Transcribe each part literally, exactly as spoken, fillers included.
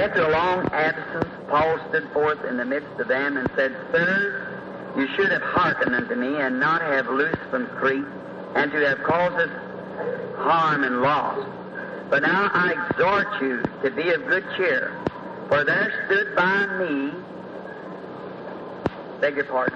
After a long absence, Paul stood forth in the midst of them and said, Sirs, you should have hearkened unto me, and not have loosed from Crete, and to have caused us harm and loss. But now I exhort you to be of good cheer, for there stood by me, beg your pardon,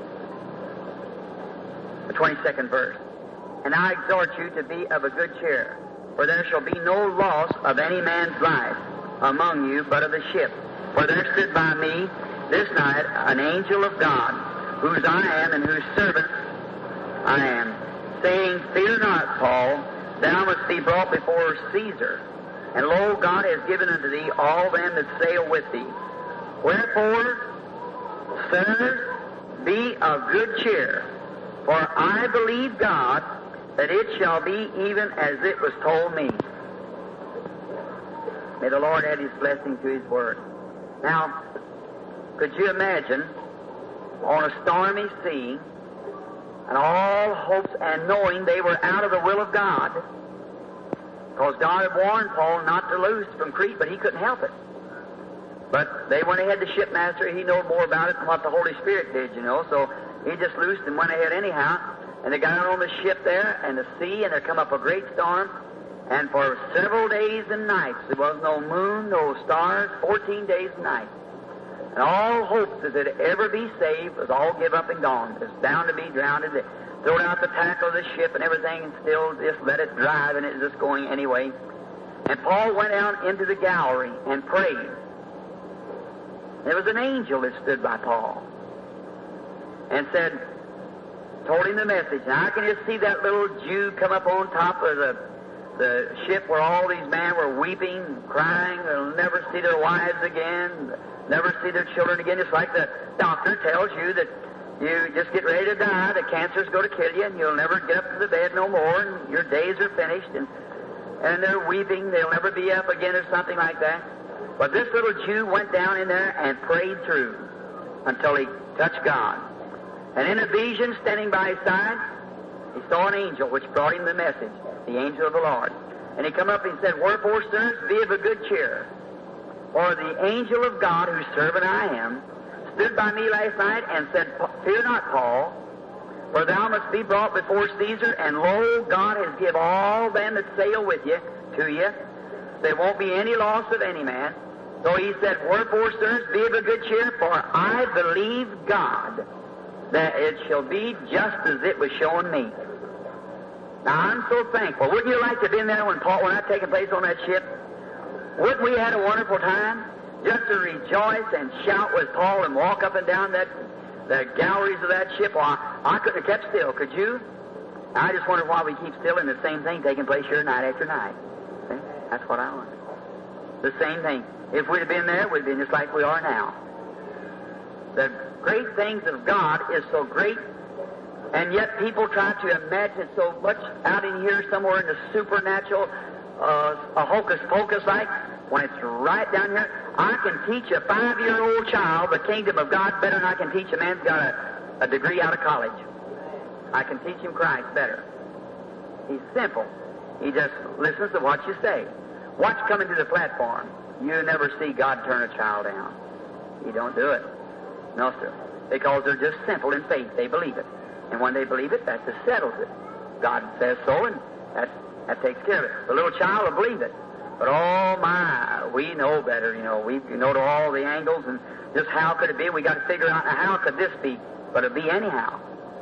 the twenty-second verse, and I exhort you to be of a good cheer, for there shall be no loss of any man's life among you, but of the ship. For there stood by me this night an angel of God, whose I am and whose servant I am, saying, Fear not, Paul, thou must be brought before Caesar. And lo, God has given unto thee all them that sail with thee. Wherefore, sirs, be of good cheer, for I believe God that it shall be even as it was told me. May the Lord add His blessing to His word. Now, could you imagine on a stormy sea, and all hopes and knowing they were out of the will of God, because God had warned Paul not to loose from Crete, but he couldn't help it. But they went ahead, the shipmaster, he knew more about it than what the Holy Spirit did, you know, so he just loosed and went ahead anyhow. And they got out on the ship there, and the sea, and there come up a great storm, and for several days and nights, there was no moon, no stars, fourteen days and nights. And all hopes that they'd ever be saved was all give up and gone. It was bound to be drowned. They threw out the tackle of the ship and everything, and still just let it drive, and it was just going anyway. And Paul went out into the gallery and prayed. There was an angel that stood by Paul and said, told him the message. Now I can just see that little Jew come up on top of the the ship where all these men were weeping, crying. They'll never see their wives again, never see their children again. Just like the doctor tells you that you just get ready to die, the cancer's going to kill you, and you'll never get up to the bed no more, and your days are finished, and and they're weeping, they'll never be up again, or something like that. But this little Jew went down in there and prayed through until he touched God. And in a vision standing by his side, he saw an angel which brought him the message, the angel of the Lord. And he come up and said, Wherefore, sirs, be of a good cheer. For the angel of God, whose servant I am, stood by me last night and said, Fear not, Paul, for thou must be brought before Caesar, and lo, God has give all them that sail with you to you. There won't be any loss of any man. So he said, Wherefore, sirs, be of a good cheer, for I believe God that it shall be just as it was shown me. Now, I'm so thankful. Wouldn't you like to have been there when Paul, when that taking place on that ship? Wouldn't we had a wonderful time? Just to rejoice and shout with Paul and walk up and down that the galleries of that ship. Well, I, I couldn't have kept still, could you? I just wonder why we keep still in the same thing taking place here night after night. See? That's what I wonder. The same thing. If we'd have been there, we'd have been just like we are now. The great things of God is so great, and yet people try to imagine so much out in here somewhere in the supernatural, uh, a hocus-pocus like, when it's right down here. I can teach a five-year-old child the kingdom of God better than I can teach a man who's got a, a degree out of college. I can teach him Christ better. He's simple. He just listens to what you say. Watch coming to the platform. You never see God turn a child down. He don't do it. No, sir. Because they're just simple in faith. They believe it. And when they believe it, that just settles it. God says so, and that, that takes care of it. The little child will believe it. But, oh, my, we know better, you know. We know to all the angles, and just how could it be? We got to figure out how could this be, but it'll be anyhow.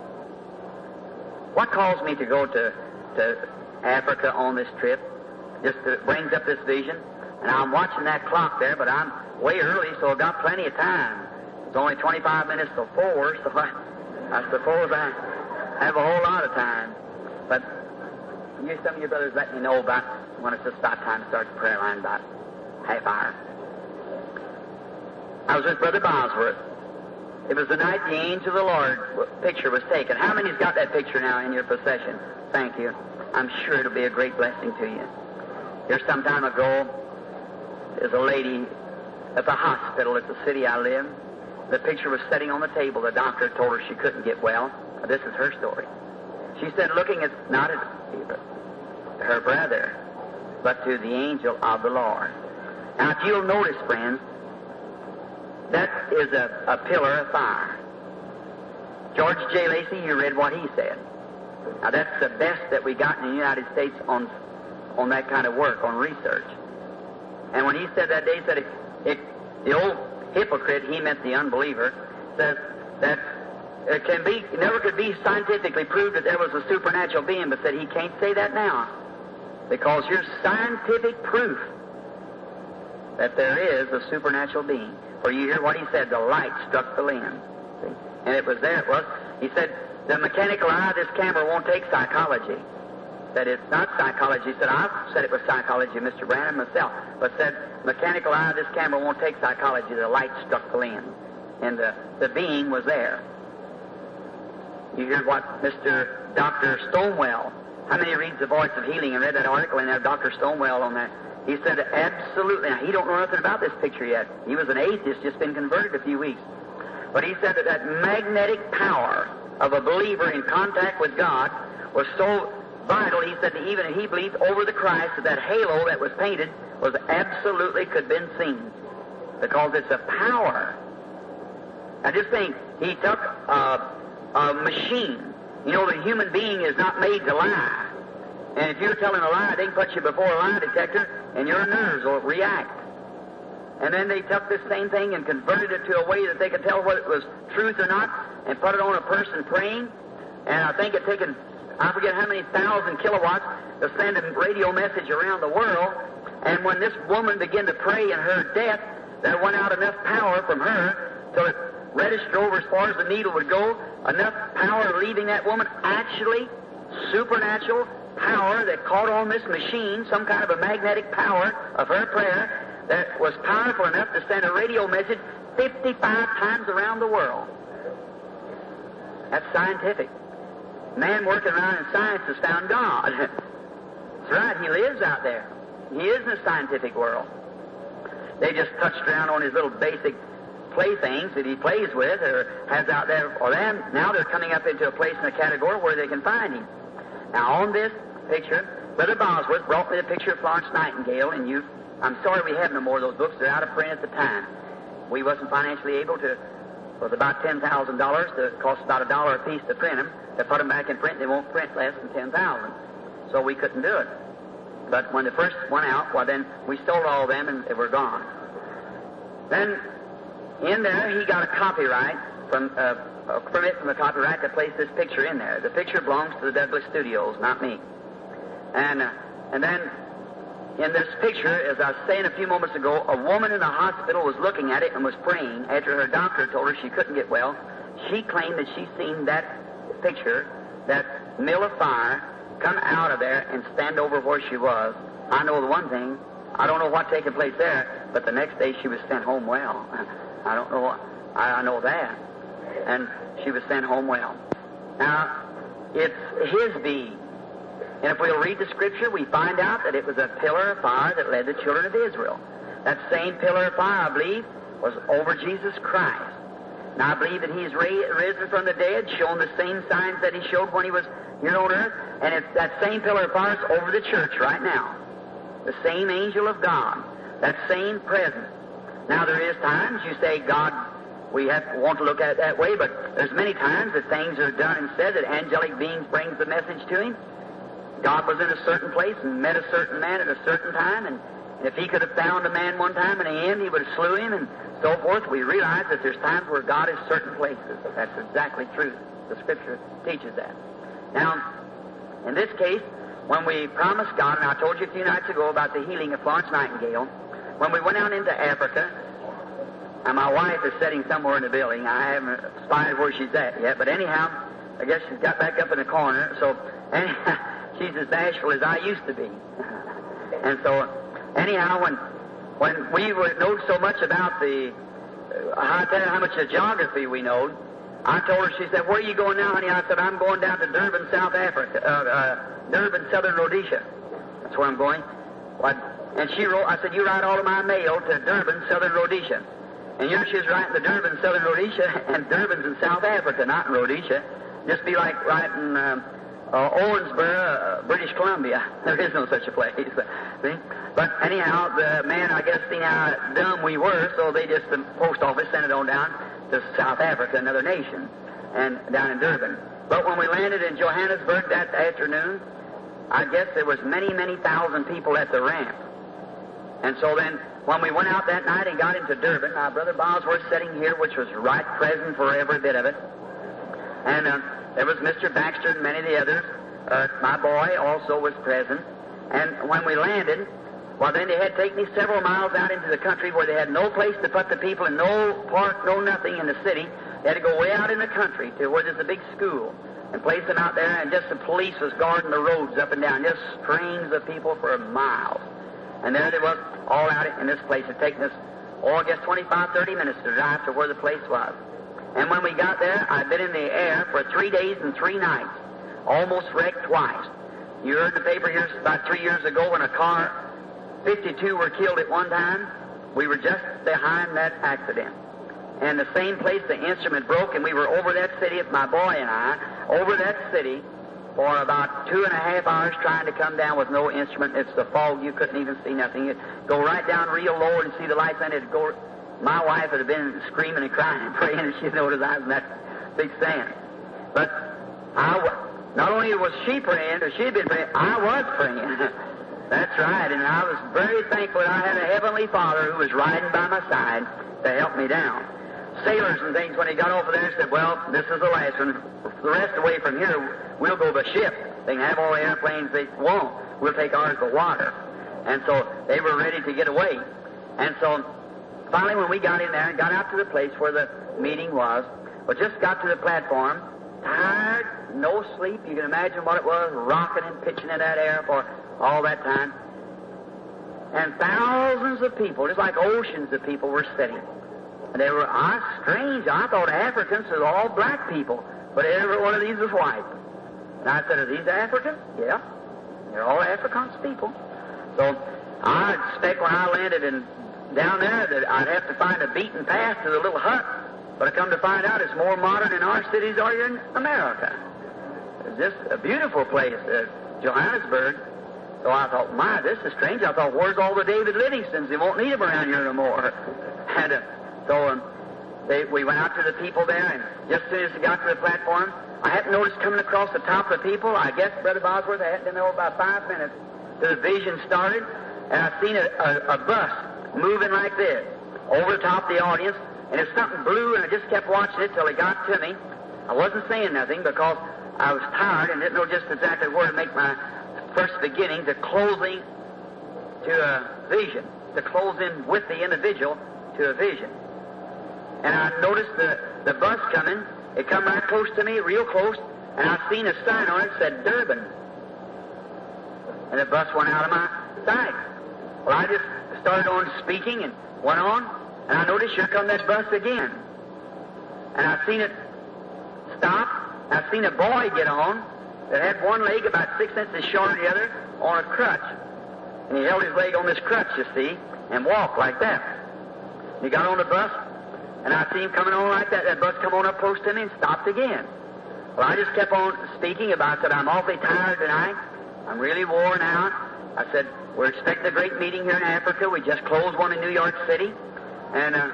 What caused me to go to, to Africa on this trip? Just that it brings up this vision. And I'm watching that clock there, but I'm way early, so I've got plenty of time. It's only twenty-five minutes till four, so I, I suppose I have a whole lot of time. But you, some of your brothers let me know about when it's just about time to start the prayer line, about half hour. I was with Brother Bosworth. It was the night the angel of the Lord picture was taken. How many's got that picture now in your possession? Thank you. I'm sure it'll be a great blessing to you. Here some time ago, there's a lady at the hospital at the city I live. The picture was sitting on the table. The doctor told her she couldn't get well. This is her story. She said, looking at, not at her brother, but to the angel of the Lord. Now, if you'll notice, friends, that is a, a pillar of fire. George J. Lacey, you read what he said. Now, that's the best that we got in the United States on on that kind of work, on research. And when he said that day, he said, if, if the old hypocrite, he meant the unbeliever, says that it can be, it never could be scientifically proved that there was a supernatural being, but said he can't say that now, because here's scientific proof that there is a supernatural being. For you hear what he said, the light struck the lens. See? And it was there, it was. He said, the mechanical eye of this camera won't take psychology. Said it's not psychology. He said, I said it was psychology, Mister Branham, myself. But said, mechanical eye of this camera won't take psychology. The light struck the lens. And the, the being was there. You hear what Mister Doctor Stonewell, how many reads The Voice of Healing and read that article and have Doctor Stonewell on there? He said, absolutely. Now, he don't know nothing about this picture yet. He was an atheist, just been converted a few weeks. But he said that that magnetic power of a believer in contact with God was so vital, he said that even if he believed over the Christ, that that halo that was painted was absolutely could have been seen. Because it's a power. Now just think, he took a, a machine. You know, the human being is not made to lie. And if you're telling a lie, they can put you before a lie detector and your nerves will react. And then they took this same thing and converted it to a way that they could tell whether it was truth or not and put it on a person praying. And I think it taken, I forget how many thousand kilowatts to send a radio message around the world. And when this woman began to pray in her death, there went out enough power from her till it registered over as far as the needle would go, enough power leaving that woman, actually supernatural power that caught on this machine, some kind of a magnetic power of her prayer that was powerful enough to send a radio message fifty-five times around the world. That's scientific. Man working around in science has found God. That's right, he lives out there. He is in the scientific world. They just touched around on his little basic playthings that he plays with or has out there for them. Now they're coming up into a place in the category where they can find him. Now on this picture, Brother Bosworth brought me the picture of Florence Nightingale, and you, I'm sorry we have no more of those books. They're out of print at the time. We wasn't financially able to. It was about ten thousand dollars. It cost about a dollar a piece to print them. To put them back in print, they won't print less than ten thousand. So we couldn't do it. But when the first went out, well then we sold all of them and they were gone. Then in there he got a copyright from uh, a permit from the copyright to place this picture in there. The picture belongs to the Douglas Studios, not me. And uh, and then in this picture, as I was saying a few moments ago, a woman in the hospital was looking at it and was praying after her doctor told her she couldn't get well. She claimed that she seen that picture, that mill of fire, come out of there and stand over where she was. I know the one thing. I don't know what taking place there, but the next day she was sent home well. I don't know. I, I know that. And she was sent home well. Now, it's his being. And if we'll read the Scripture, we find out that it was a pillar of fire that led the children of Israel. That same pillar of fire, I believe, was over Jesus Christ. Now, I believe that He's ra- risen from the dead, shown the same signs that He showed when He was here on earth. And it's that same pillar of fire is over the church right now. The same angel of God. That same presence. Now, there is times you say, God, we have to want to look at it that way, but there's many times that things are done and said that angelic beings brings the message to Him. God was in a certain place and met a certain man at a certain time, and if He could have found a man one time in the end, He would have slew him, and so forth. We realize that there's times where God is certain places. That's exactly true. The Scripture teaches that. Now, in this case, when we promised God, and I told you a few nights ago about the healing of Florence Nightingale, when we went out into Africa, and my wife is sitting somewhere in the building. I haven't spied where she's at yet, but anyhow, I guess she's got back up in the corner, so anyhow, she's as bashful as I used to be. And so, anyhow, when when we were knowed so much about the, uh, I tell you how much of geography we knowed, I told her, she said, where are you going now, honey? I said, I'm going down to Durban, South Africa, uh, uh, Durban, Southern Rhodesia. That's where I'm going. What? And she wrote, I said, you write all of my mail to Durban, Southern Rhodesia. And here she's writing to Durban, Southern Rhodesia, and Durban's in South Africa, not in Rhodesia. Just be like writing uh, uh, Owensboro, uh, British Columbia. There is no such a place. See? But anyhow, the man, I guess, seen how dumb we were, so they just, the post office sent it on down to South Africa, another nation, and down in Durban. But when we landed in Johannesburg that afternoon, I guess there was many, many thousand people at the ramp. And so then, when we went out that night and got into Durban, our Brother Bosworth sitting here, which was right present for every bit of it. And uh, there was Mister Baxter and many of the others. Uh, my boy also was present. And when we landed, well, then they had taken me several miles out into the country where they had no place to put the people and no park, no nothing in the city. They had to go way out in the country to where there's a big school and place them out there, and just the police was guarding the roads up and down, just strings of people for miles. And there they was, all out in this place. It had taken us, oh, I guess twenty-five, thirty minutes to drive to where the place was. And when we got there, I'd been in the air for three days and three nights, almost wrecked twice. You heard in the paper here about three years ago when a car, fifty-two were killed at one time. We were just behind that accident. And the same place the instrument broke, and we were over that city, my boy and I, over that city for about two and a half hours trying to come down with no instrument. It's the fog. You couldn't even see nothing. You'd go right down real low and see the lights, and it'd go. My wife would have been screaming and crying and praying, and she'd notice I was in that big sand. But I, not only was she praying, or she'd been praying, I was praying. That's right, and I was very thankful that I had a Heavenly Father who was riding by my side to help me down. Sailors and things, when they got over there, said, well, this is the last one. The rest away from here, we'll go by ship. They can have all the airplanes they want. We'll take ours by water. And so they were ready to get away. And so finally when we got in there and got out to the place where the meeting was, we just got to the platform, tired, no sleep. You can imagine what it was, rocking and pitching in that air for all that time. And thousands of people, just like oceans of people, were sitting. And they were, ah, strange. I thought Africans were all black people, but every one of these was white. And I said, are these Africans? Yeah. They're all Afrikaans people. So I expect when I landed in, down there that I'd have to find a beaten path to the little hut. But I come to find out it's more modern than our cities are here in America. It's just a beautiful place, uh, Johannesburg. So I thought, my, this is strange. I thought, where's all the David Livingstons? They won't need them around here no more. And uh, so um, they, we went out to the people there, and just as soon as we got to the platform, I hadn't noticed coming across the top of the people. I guess, Brother Bosworth, I hadn't been there about five minutes till the vision started, and I seen a, a, a bus moving like this over the top of the audience, and it's something blue, and I just kept watching it till it got to me. I wasn't saying nothing because I was tired and didn't know just exactly where to make my first beginning to closing to a vision, to close in with the individual to a vision. And I noticed the, the bus coming. It come right close to me, real close, and I seen a sign on it that said Durban. And the bus went out of my sight. Well, I just started on speaking and went on, and I noticed here come that bus again. And I seen it stop. I seen a boy get on that had one leg about six inches shorter than the other on a crutch. And he held his leg on this crutch, you see, and walked like that. He got on the bus, and I see him coming on like that. That bus come on up close to me and stopped again. Well, I just kept on speaking about it. I'm awfully tired tonight. I'm really worn out. I said, we're expecting a great meeting here in Africa. We just closed one in New York City. And uh,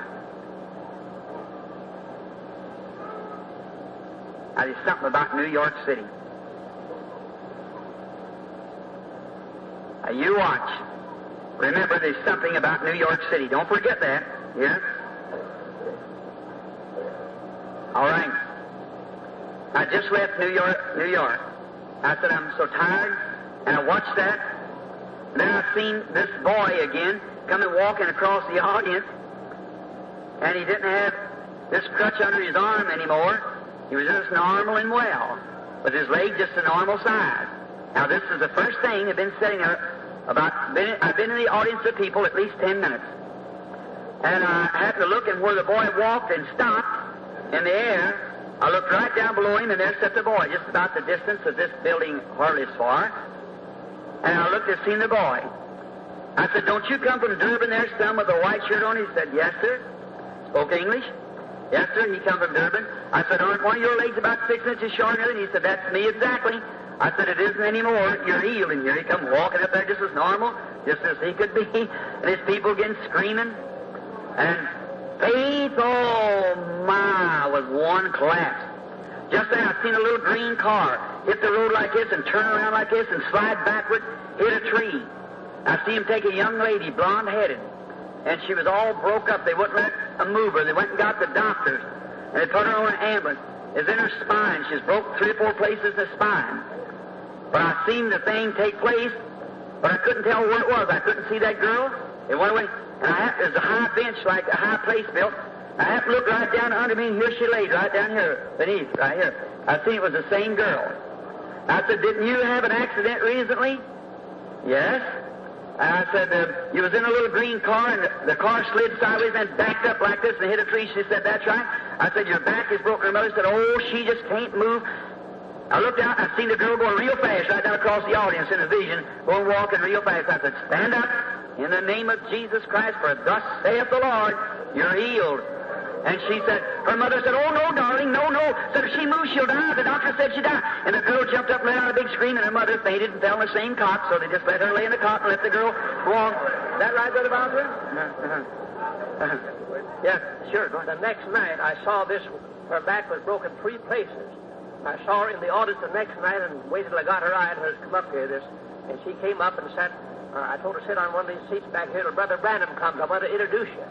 I did something about New York City. Now, you watch. Remember, there's something about New York City. Don't forget that. Yeah? All right. I just left New York, New York. I said, I'm so tired. And I watched that. And then I seen this boy again coming walking across the audience. And he didn't have this crutch under his arm anymore. He was just normal and well, with his leg just a normal size. Now, this is the first thing I've been sitting there about. Been, I've been in the audience of people at least ten minutes. And I happened to look, and where the boy walked and stopped in the air, I looked right down below him, and there sat the boy, just about the distance of this building, hardly as far. And I looked and seen the boy. I said, don't you come from Durban there, son, with a white shirt on? He said, yes, sir. Spoke English. Yes, sir, he come from Durban. I said, aren't one of your legs about six inches shorter than the other? And he said, that's me exactly. I said, it isn't anymore. You're healed in here. He come walking up there just as normal, just as he could be, and his people again screaming. And faith, oh my, was one collapse. Just then I seen a little green car hit the road like this and turn around like this and slide backward, hit a tree. I see him take a young lady, blonde-headed, and she was all broke up. They wouldn't let her move her. They went and got the doctors, and they put her on an ambulance. It's in her spine. She's broke three or four places in the spine. But I seen the thing take place, but I couldn't tell where it was. I couldn't see that girl. It went away, and I had, there's a high bench, like a high place built. I happened to look right down under me, and here she laid, right down here, beneath, right here. I seen it was the same girl. I said, didn't you have an accident recently? Yes. And I said, uh, you was in a little green car, and the, the car slid sideways and backed up like this and hit a tree. She said, that's right. I said, your back is broken. Her mother said, oh, she just can't move. I looked out, and I seen the girl going real fast right down across the audience in a vision, going walking real fast. I said, stand up in the name of Jesus Christ, for thus saith the Lord, you're healed. And she said, her mother said, oh, no, darling, no, no. Said, if she moves, she'll die. The doctor said she'd die. And the girl jumped up and let out a big scream, and her mother fainted and fell in the same cot, so they just let her lay in the cot and let the girl go on. Is that right, Brother Bowser? Uh-huh. Uh-huh. Yeah, sure. Go ahead. The next night, I saw this, her back was broken three places. I saw her in the audience the next night and waited till I got her eye and her come up here, this. And she came up and sat, uh, I told her to sit on one of these seats back here till Brother Branham comes. I want to introduce you.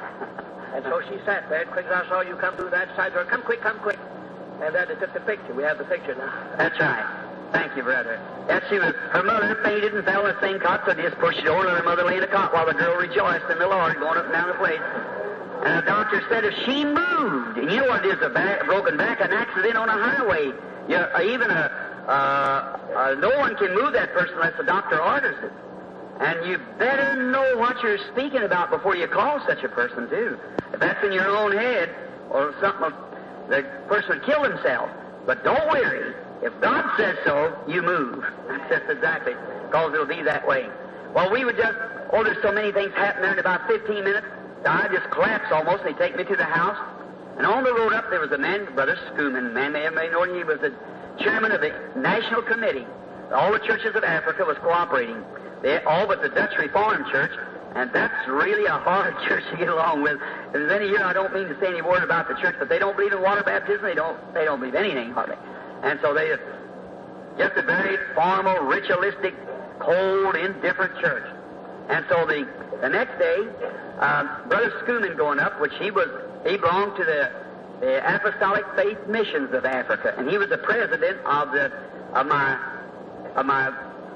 And so she sat there, quick as I saw you come through that side door. Come quick, come quick. And then they took the picture. We have the picture now. That's right. Thank you, brother. Yes, she was, her mother fainted and fell in the same cot, so they just pushed it over and let her mother lay in the cot while the girl rejoiced in the Lord, going up and down the place. And the doctor said if she moved, and you know what it is, a, back, a broken back, an accident on a highway, you, uh, even a, uh, uh, no one can move that person unless the doctor orders it. And you better know what you're speaking about before you call such a person, too. If that's in your own head, or something, the person would kill himself. But don't worry. If God says so, you move. That's just exactly, because it'll be that way. Well, we would just, oh, there's so many things happening there in about fifteen minutes. I just collapsed almost. They take me to the house. And on the road up, there was a man, Brother Schoeman. Man may have known he was the chairman of the National Committee. All the churches of Africa was cooperating. They, all but the Dutch Reformed Church, and that's really a hard church to get along with. If there's any here, I don't mean to say any word about the church, but they don't believe in water baptism. They don't. They don't believe anything hardly. And so they just a very formal, ritualistic, cold, indifferent church. And so the the next day, um, Brother Schoeman going up, which he was, he belonged to the the Apostolic Faith Missions of Africa, and he was the president of the of my of my.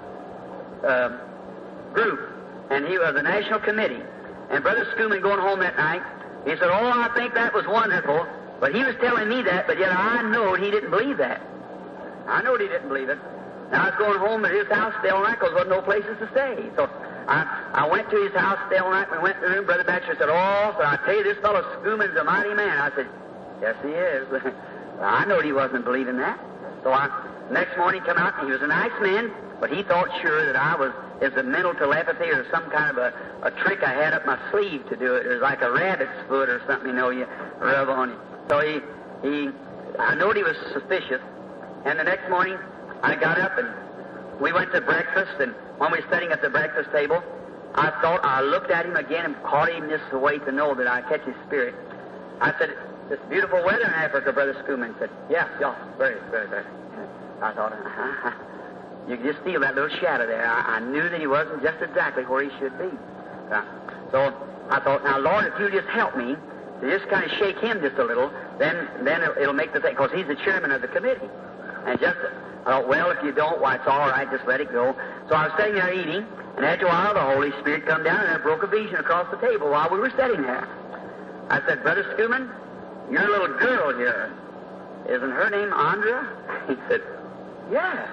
Uh, group, and he was the National Committee. And Brother Schoeman going home that night, he said, oh, I think that was wonderful, but he was telling me that, but yet I know he didn't believe that. I know he didn't believe it. Now I was going home at his house stay all night because there wasn't no places to stay. So I, I went to his house stay all night, and we went to the room. Brother Baxter said, oh, so I tell you, this fellow Schoeman's a mighty man. I said, yes, he is. I know he wasn't believing that. So I, next morning he come out, and he was a nice man, but he thought sure that I was as a mental telepathy or some kind of a, a trick I had up my sleeve to do it. It was like a rabbit's foot or something, you know, you rub on it. So he, he, I knowed he was suspicious. And the next morning, I got up and we went to breakfast. And when we were sitting at the breakfast table, I thought, I looked at him again and caught him just the way to know that I catch his spirit. I said, this beautiful weather in Africa, Brother Schoeman. Said, yeah, yeah, very, very, very. I thought, uh-huh. You could just feel that little shadow there. I, I knew that he wasn't just exactly where he should be. Uh, so I thought, now, Lord, if you just help me to just kind of shake him just a little, then then it'll, it'll make the thing, because he's the chairman of the committee. And just, I thought, well, if you don't, why, it's all right, just let it go. So I was sitting there eating, and after a while, the Holy Spirit come down, and I broke a vision across the table while we were sitting there. I said, Brother Schoeman, your little girl here, isn't her name Andra? He said, yes.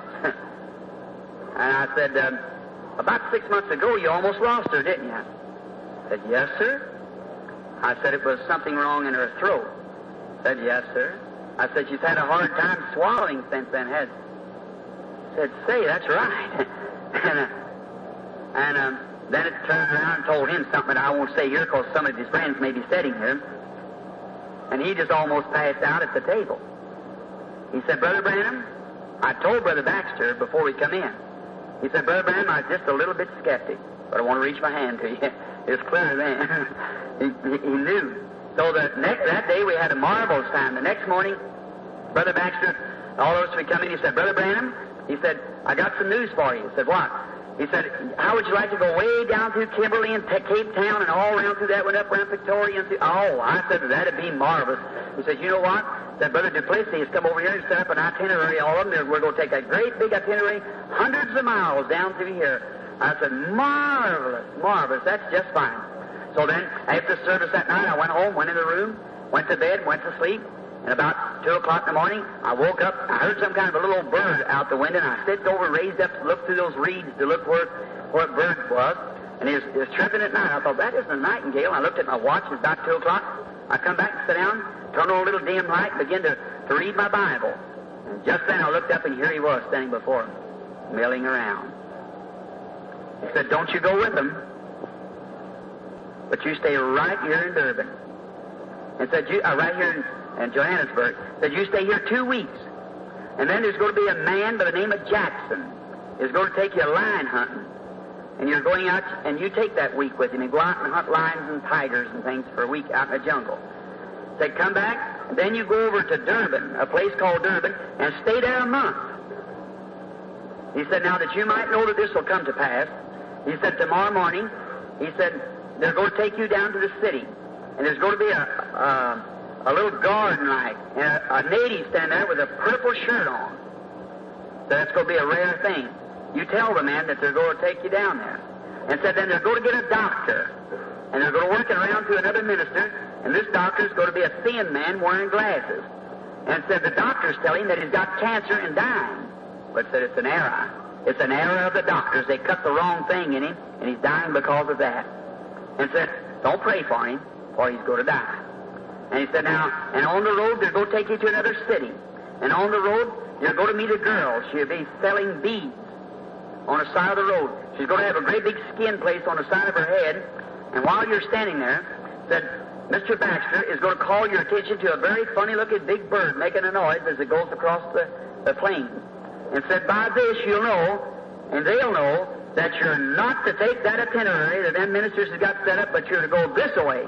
And I said, um, about six months ago, you almost lost her, didn't you? I said, yes, sir. I said, it was something wrong in her throat. I said, yes, sir. I said, she's had a hard time swallowing since then, has I said, say, that's right. and uh, and um, then it turned around and told him something that I won't say here because some of his friends may be sitting here. And he just almost passed out at the table. He said, Brother Branham, I told Brother Baxter before we come in. He said, Brother Branham, I was just a little bit skeptic. but I want to reach my hand to you. It's clear then. he, he, he knew. So the next, that day we had a marvelous time. The next morning, Brother Baxter, all of us would come in, he said, Brother Branham, he said, I got some news for you. He said, what? He said, how would you like to go way down through Kimberly and Cape Town and all around through that, went up around Victoria and through... Oh, I said, that'd be marvelous. He said, you know what? That Brother Duplessis has come over here and set up an itinerary, all of them. We're going to take a great big itinerary, hundreds of miles down through here. I said, marvelous, marvelous. That's just fine. So then, after service that night, I went home, went in the room, went to bed, went to sleep. And about two o'clock in the morning, I woke up. I heard some kind of a little bird out the window, and I stepped over, raised up, looked through those reeds to look where what bird was. And he was, he was chirping at night. I thought, that isn't a nightingale. I looked at my watch. It was about two o'clock. I come back and sat down, turned on a little dim light, and began to, to read my Bible. And just then I looked up, and here he was standing before me, milling around. He said, don't you go with them, but you stay right here in Durban. And said, you, uh, right here in, in Johannesburg. Said, you stay here two weeks. And then there's going to be a man by the name of Jackson is going to take you lion hunting. And you're going out, and you take that week with him and go out and hunt lions and tigers and things for a week out in the jungle. Said, come back, and then you go over to Durban, a place called Durban, and stay there a month. He said, now that you might know that this will come to pass, he said, tomorrow morning, he said, they're going to take you down to the city. And there's going to be a, a, a little garden like, and a, a native stand there with a purple shirt on. So that's going to be a rare thing. You tell the man that they're going to take you down there. And said, then they're going to get a doctor. And they're going to work it around to another minister. And this doctor's going to be a thin man wearing glasses. And said the doctor's telling him that he's got cancer and dying. But said it's an error. It's an error of the doctors. They cut the wrong thing in him, and he's dying because of that. And said, don't pray for him, or he's going to die. And he said, now, and on the road, they're going to take you to another city. And on the road, you're going to meet a girl. She'll be selling beads on the side of the road. She's going to have a great big skin place on the side of her head. And while you're standing there, said, Mister Baxter is going to call your attention to a very funny-looking big bird making a noise as it goes across the, the plain. And said, by this you'll know, and they'll know, that you're not to take that itinerary that them ministers have got set up, but you're to go this way.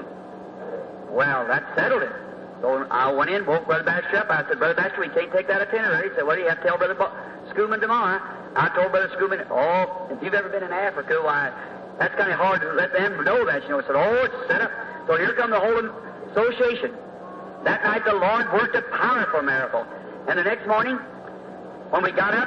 Well, that settled it. So I went in, woke Brother Baxter up. I said, Brother Baxter, we can't take that itinerary. He said, what do you have to tell Brother Bo- Schoolman tomorrow? I told Brother Schoolman, oh, if you've ever been in Africa, why, that's kind of hard to let them know that. You know, I said, oh, it's set up. So here come the whole association. That night the Lord worked a powerful miracle. And the next morning, when we got up,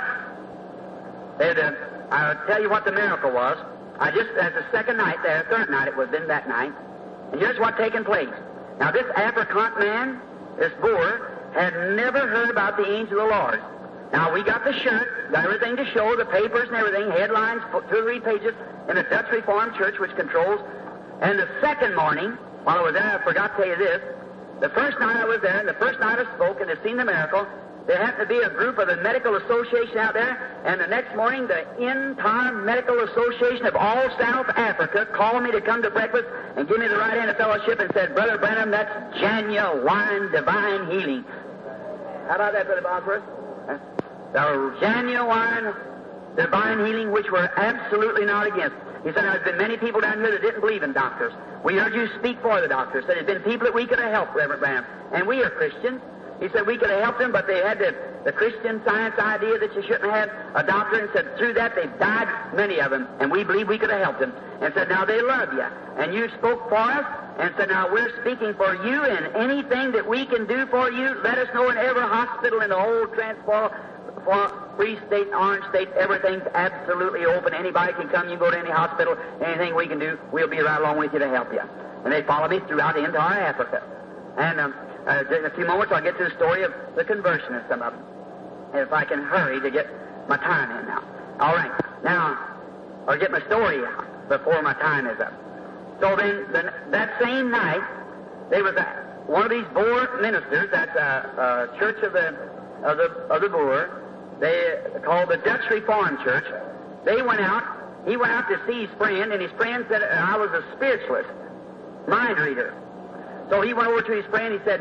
they had, uh, I'll tell you what the miracle was. I just, as the second night there, third night it was then that night, and here's what taken place. Now this African man, this Boer, had never heard about the angel of the Lord. Now we got the shirt, got everything to show, the papers and everything, headlines, two or three pages in the Dutch Reformed Church, which controls. And the second morning, while I was there, I forgot to tell you this, the first night I was there, and the first night I spoke and had seen the miracle, there happened to be a group of the Medical Association out there, and the next morning the entire Medical Association of all South Africa called me to come to breakfast and give me the right hand of fellowship and said, Brother Branham, that's genuine divine healing. How about that, Brother Bosworth? Huh? The genuine divine healing which we're absolutely not against. He said, there's been many people down here that didn't believe in doctors. We heard you speak for the doctors. Said there's been people that we could have helped, Reverend Branham. And we are Christians. He said we could have helped them, but they had the, the Christian Science idea that you shouldn't have a doctor, and said through that they've died, many of them, and we believe we could have helped them. And said, now they love you. And you spoke for us, and said, now we're speaking for you, and anything that we can do for you, let us know in every hospital in the whole Transvaal, for Free State, Orange State, everything's absolutely open. Anybody can come, you can go to any hospital, anything we can do, we'll be right along with you to help you. And they followed me throughout the entire Africa. And um, uh, in a few moments I'll get to the story of the conversion of some of them, if I can hurry to get my time in now. All right, now, I'll get my story out before my time is up. So then, the, that same night, there was a, one of these Boer ministers at the uh, Church of the, of the, of the Boer, they called the Dutch Reformed Church. They went out, he went out to see his friend, and his friend said, I was a spiritualist, mind reader. So he went over to his friend, he said,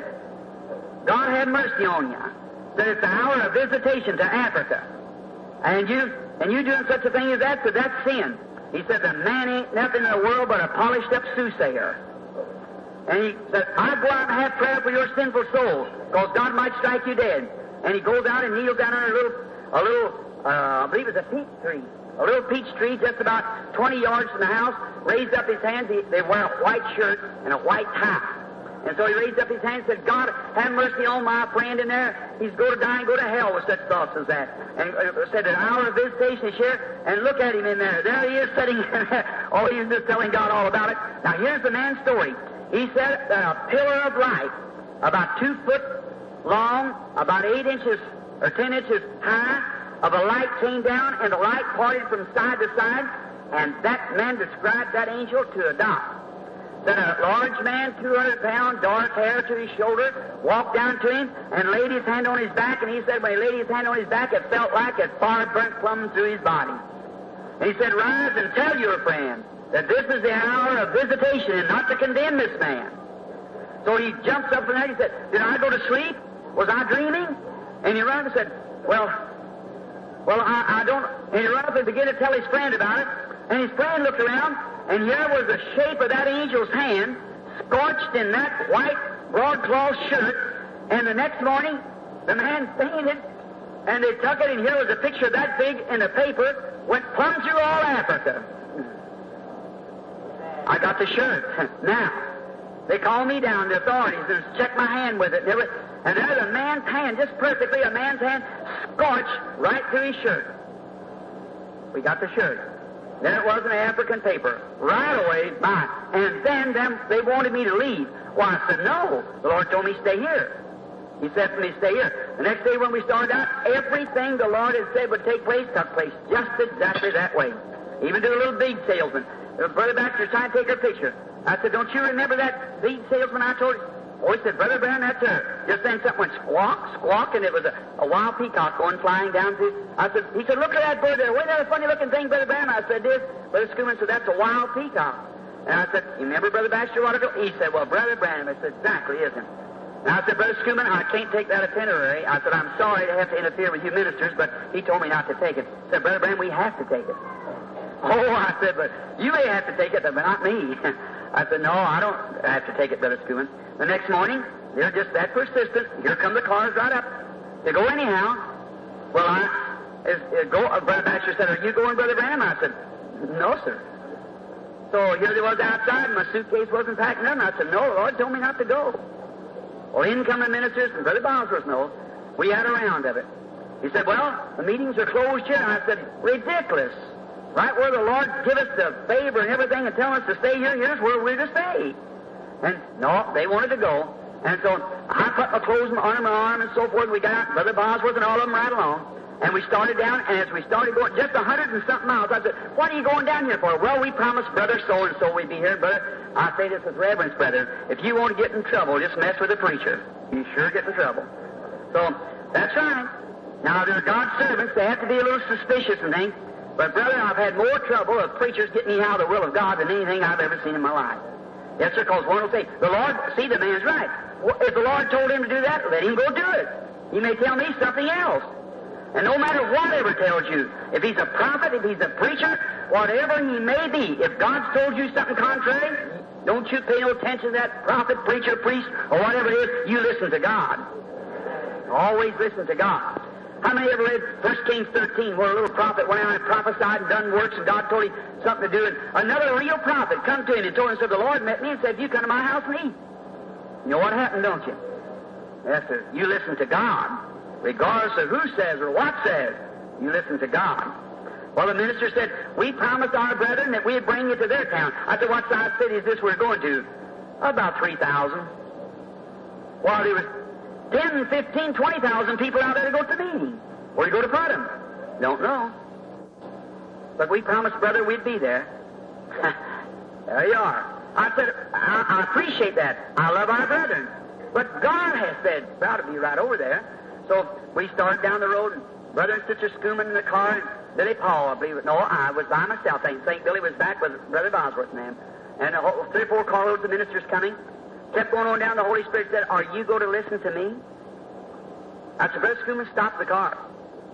God have mercy on you. Said it's the hour of visitation to Africa. And you and you doing such a thing as that, so that's sin. He said, the man ain't nothing in the world but a polished-up soothsayer. And he said, I go out and have prayer for your sinful soul, because God might strike you dead. And he goes out and kneels down under a little, a little, uh, I believe it's a peach tree, a little peach tree just about twenty yards from the house, raised up his hands. He, they wear a white shirt and a white tie. And so he raised up his hands and said, God, have mercy on my friend in there. He's going to die and go to hell with such thoughts as that. And uh, said, an hour of visitation is here, and look at him in there. There he is sitting there. Oh, he's just telling God all about it. Now, here's the man's story. He said that a pillar of light, about two foot long, about eight inches or ten inches high, of a light came down, and the light parted from side to side, and that man described that angel to a dot. That a large man, two hundred pounds, dark hair to his shoulder, walked down to him and laid his hand on his back, and he said when he laid his hand on his back, it felt like a fire burnt plumb through his body. And he said, rise and tell your friend that this is the hour of visitation and not to condemn this man. So he jumps up from that. He said, did I go to sleep? Was I dreaming? And he ran and said, well, well, I, I don't. And he ran up and began to tell his friend about it. And his friend looked around, and here was the shape of that angel's hand, scorched in that white broadcloth shirt. And the next morning, the man fainted, and they took it, and here was a picture that big in the paper, went plumb through all Africa. I got the shirt. Now, they called me down, the authorities, and checked my hand with it. And, was, and there's a man's hand, just perfectly, a man's hand, scorched right through his shirt. We got the shirt. Then it was an African paper. Right away, my. And then them, they wanted me to leave. Well, I said, no. The Lord told me stay here. He said for me to stay here. The next day when we started out, everything the Lord had said would take place took place just exactly that way. Even to the little bead salesman. Brother Baxter trying to take her picture. I said, don't you remember that bead salesman I told you? Oh, he said, Brother Brown, that's her. Just then something went squawk, squawk, and it was a, a wild peacock going flying down through. I said, he said, look at that bird there. Wasn't that a funny-looking thing, Brother Brown? I said, this. Brother Schumann said, that's a wild peacock. And I said, you remember Brother Baxter a while ago? He said, well, Brother Brown. I said, exactly, isn't. And I said, Brother Schumann, I can't take that itinerary. I said, I'm sorry to have to interfere with you ministers, but he told me not to take it. I said, Brother Brown, we have to take it. Oh, I said, but you may have to take it, but not me. I said, no, I don't have to take it, Brother Schumann. The next morning, they're just that persistent. Here come the cars right up. They go anyhow. Well, I is, is go. Uh, Brother Baxter said, "Are you going, Brother Branham?" I said, "No, sir." So here they was outside, and my suitcase wasn't packed nothing. I said, "No, the Lord told me not to go." Well, in come the ministers, and Brother Bosworth knows. We had a round of it. He said, "Well, the meetings are closed here." And I said, "Ridiculous! Right where the Lord give us the favor and everything, and tell us to stay here. Here's where we're to stay." And no, they wanted to go. And so I put my clothes under my arm and so forth. We got out, Brother Bosworth and all of them right along. And we started down, and as we started going, just a hundred and something miles, I said, "What are you going down here for?" "Well, we promised Brother so-and-so we'd be here, Brother." I say this with reverence, brother. If you want to get in trouble, just mess with the preacher. You sure get in trouble. So, that's right. Now, they're God's servants. They have to be a little suspicious and things. But, brother, I've had more trouble of preachers getting me out of the will of God than anything I've ever seen in my life. Yes, sir, because one will say, "The Lord, see, the man's right. If the Lord told him to do that, let him go do it. He may tell me something else." And no matter whatever tells you, if he's a prophet, if he's a preacher, whatever he may be, if God's told you something contrary, don't you pay no attention to that prophet, preacher, priest, or whatever it is. You listen to God. Always listen to God. How many ever read First Kings thirteen, where a little prophet went out and prophesied and done works, and God told him something to do, and another real prophet come to him and told him, said, "The Lord met me and said, you come to my house and eat." You know what happened, don't you? Yes, sir. You listen to God. Regardless of who says or what says, you listen to God. Well, the minister said, "We promised our brethren that we'd bring you to their town." I said, "What size city is this we're going to?" "About three thousand. Well, there was ten, fifteen, twenty thousand people out there to go to the meeting. Where do you go to put them? "Don't know. But we promised, brother, we'd be there." There you are. I said, I, I appreciate that. I love our brethren. But God has said, we ought to be right over there. So we started down the road, and Brother and Sister Schumann in the car, and Billy Paul, I believe it. No, I was by myself. I think Saint Billy was back with Brother Bosworth and them. And the whole, three or four carloads of ministers coming. Kept going on down. The Holy Spirit said, "Are you going to listen to me?" I said, "Brother Schumann, stop the car."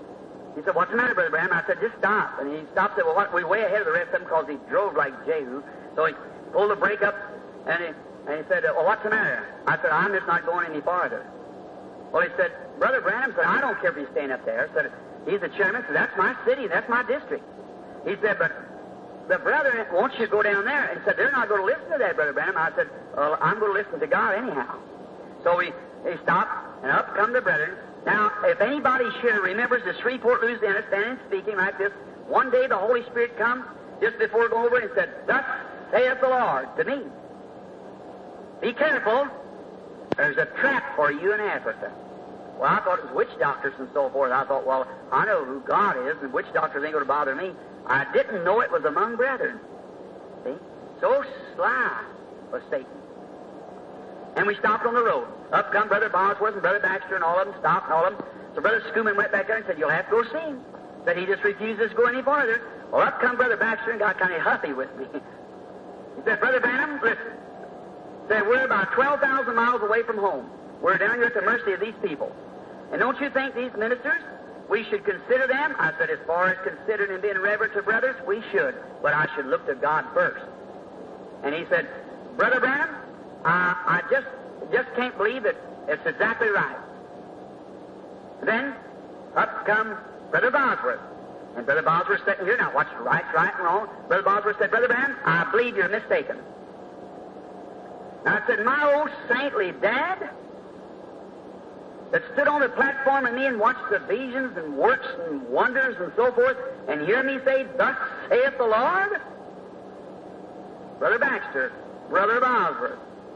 He said, what's the matter, Brother Branham? I said, just stop. And he stopped and said, well, what? We're way ahead of the rest of them because he drove like Jehu. So he pulled the brake up, and he, and he said, well, what's the matter? I said, I'm just not going any farther. Well, he said, Brother Branham said, I don't care if he's staying up there. Said, he's the chairman. Said, that's my city. That's my district. He said, but the brother wants you to go down there. And he said, they're not going to listen to that, Brother Branham. I said, well, I'm going to listen to God anyhow. So we, he stopped, and up come the brethren. Now, if anybody sure remembers the Shreveport, Louisiana, standing speaking like this, one day the Holy Spirit come just before going over and said, thus saith the Lord to me. Be careful. There's a trap for you in Africa. Well, I thought it was witch doctors and so forth. I thought, well, I know who God is, and witch doctors ain't going to bother me. I didn't know it was among brethren. See? So sly was Satan. And we stopped on the road. Up come Brother Bosworth and Brother Baxter and all of them stopped and all of them. So Brother Schumann went back there and said, you'll have to go see him. Said he just refuses to go any farther. Well, up come Brother Baxter and got kind of huffy with me. He said, Brother Branham, listen. Said, we're about twelve thousand miles away from home. We're down here at the mercy of these people. And don't you think these ministers, we should consider them? I said, as far as considering and being reverent to brothers, we should. But I should look to God first. And he said, Brother Branham, I, I just just can't believe that it's exactly right. Then, up come Brother Bosworth. And Brother Bosworth sitting here. Now, what's right, right, and wrong? Brother Bosworth said, Brother Branham, I believe you're mistaken. Now, I said, my old saintly dad that stood on the platform with me and watched the visions and works and wonders and so forth, and hear me say, thus saith the Lord? Brother Baxter, Brother Bosworth.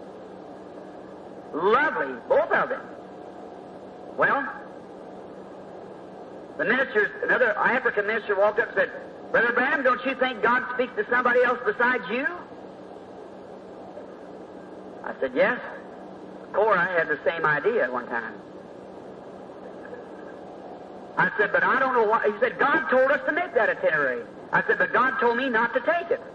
Lovely, both of them. Well, the ministers, another African minister walked up and said, Brother Branham, don't you think God speaks to somebody else besides you? I said, yes. Cora had the same idea at one time. I said, but I don't know why. He said, God told us to make that itinerary. I said, but God told me not to take it.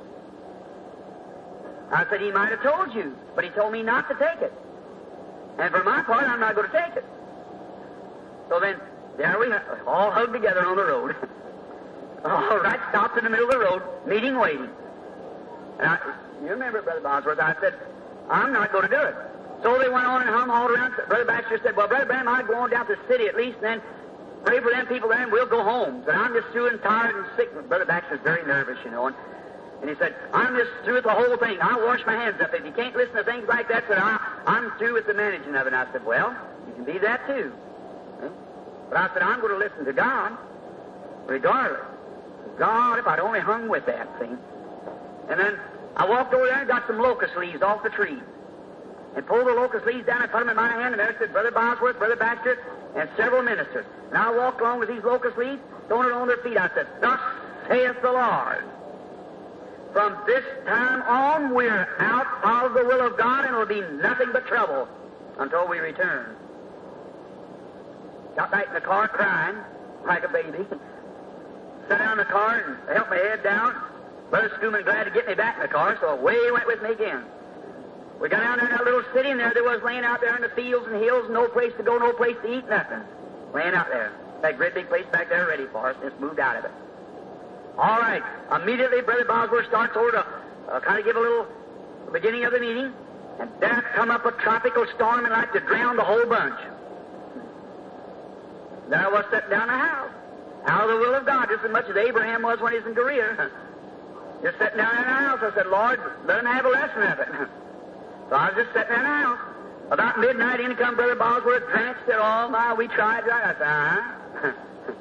I said, he might have told you, but he told me not to take it. And for my part, I'm not going to take it. So then, there we are, all hugged together on the road. All right, stopped in the middle of the road, meeting waiting. And I, you remember, Brother Bosworth, I said, I'm not going to do it. So they went on and hum all around. Brother Baxter said, well, Brother Branham, I'd go on down to the city at least, and then pray for them people there, and we'll go home. Said, I'm just through and tired and sick. Brother Baxter's very nervous, you know. And, and he said, I'm just through with the whole thing. I'll wash my hands up. If you can't listen to things like that, said, I, I'm through with the managing of it. And I said, well, you can be that too. But I said, I'm going to listen to God, regardless. God, if I'd only hung with that thing. And then I walked over there and got some locust leaves off the tree. And pulled the locust leaves down and put them in my hand. And there stood Brother Bosworth, Brother Baxter, and several ministers. And I walked along with these locust leaves, throwing it on their feet. I said, thus saith the Lord. From this time on, we're out of the will of God, and it'll be nothing but trouble until we return. Got back in the car crying like a baby. Sat down in the car and held my head down. Brother Schumann glad to get me back in the car, so away he went with me again. We got down there in that little city, and there they was laying out there in the fields and hills, no place to go, no place to eat, nothing. Laying out there. That great big place back there ready for us, just moved out of it. All right. Immediately, Brother Bosworth starts over to uh, kind of give a little beginning of the meeting, and there come up a tropical storm and like to drown the whole bunch. There I was sitting down in the house, out of the will of God, just as much as Abraham was when he was in Korea. Just sitting down in the house. I said, Lord, let him have a lesson of it. So I was just sitting in the house. About midnight, in come Brother Bosworth, tranced, said, oh, my, we tried right. I said, uh-huh.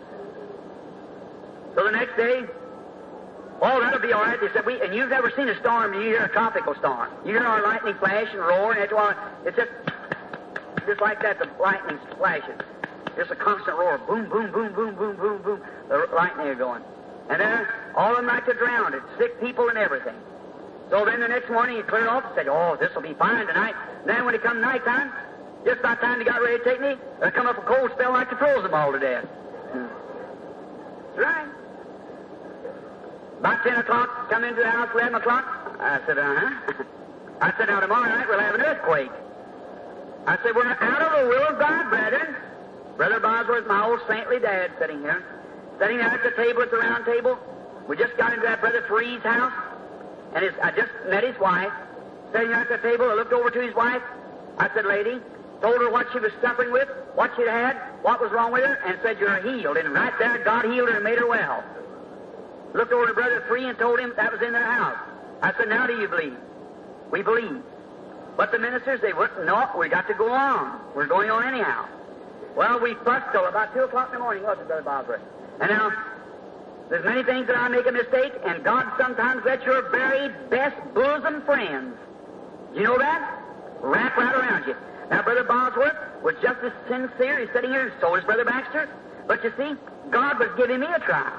So the next day, oh, that'll be all right. They said, we, and you've never seen a storm, you hear a tropical storm. You hear our lightning flash and roar, and it's, all, it's just, just like that, the lightning flashes. Just a constant roar, boom, boom, boom, boom, boom, boom, boom, the lightning are going. And then all of them like to drown it, sick people and everything. So then the next morning he cleared off and said, oh, this will be fine tonight. And then when it come nighttime, just about time they got ready to take me, there come up a cold spell like to froze them all to death. That's right. About ten o'clock, come into the house, eleven o'clock. I said, uh-huh. I said, now tomorrow night we'll have an earthquake. I said, we're out of the will of God, brethren. Brother Bosworth, my old saintly dad, sitting here. sitting there at the table, at the round table. We just got into that Brother Free's house, and his, I just met his wife. Sitting there at the table, I looked over to his wife. I said, lady, told her what she was suffering with, what she had, what was wrong with her, and said, you're healed. And right there, God healed her and made her well. Looked over to Brother Free and told him that was in their house. I said, now do you believe? We believe. But the ministers, they wouldn't. No, we got to go on. We're going on anyhow. Well, we fussed till about two o'clock in the morning, wasn't it, Brother Bosworth? And now, there's many things that I make a mistake, and God sometimes lets your very best bosom friends, you know that? Wrap right around you. Now, Brother Bosworth was just as sincere. He's sitting here, and so is Brother Baxter. But you see, God was giving me a try.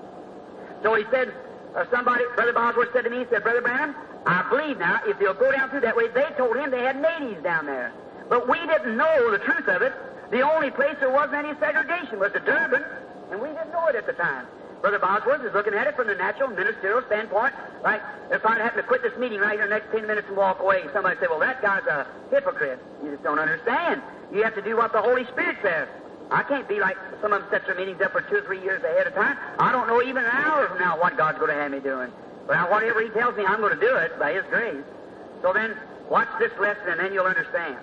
So he said, uh, somebody, Brother Bosworth said to me, he said, Brother Branham, I believe now, if you'll go down through that way, they told him they had natives down there. But we didn't know the truth of it. The only place there wasn't any segregation was at Durban, and we didn't know it at the time. Brother Bosworth is looking at it from the natural ministerial standpoint. Like, if I'd happen to quit this meeting right here in the next ten minutes and walk away, somebody say, well, that guy's a hypocrite. You just don't understand. You have to do what the Holy Spirit says. I can't be like some of them set their meetings up for two or three years ahead of time. I don't know even an hour from now what God's going to have me doing. But now, whatever He tells me, I'm going to do it by His grace. So then, watch this lesson, and then you'll understand.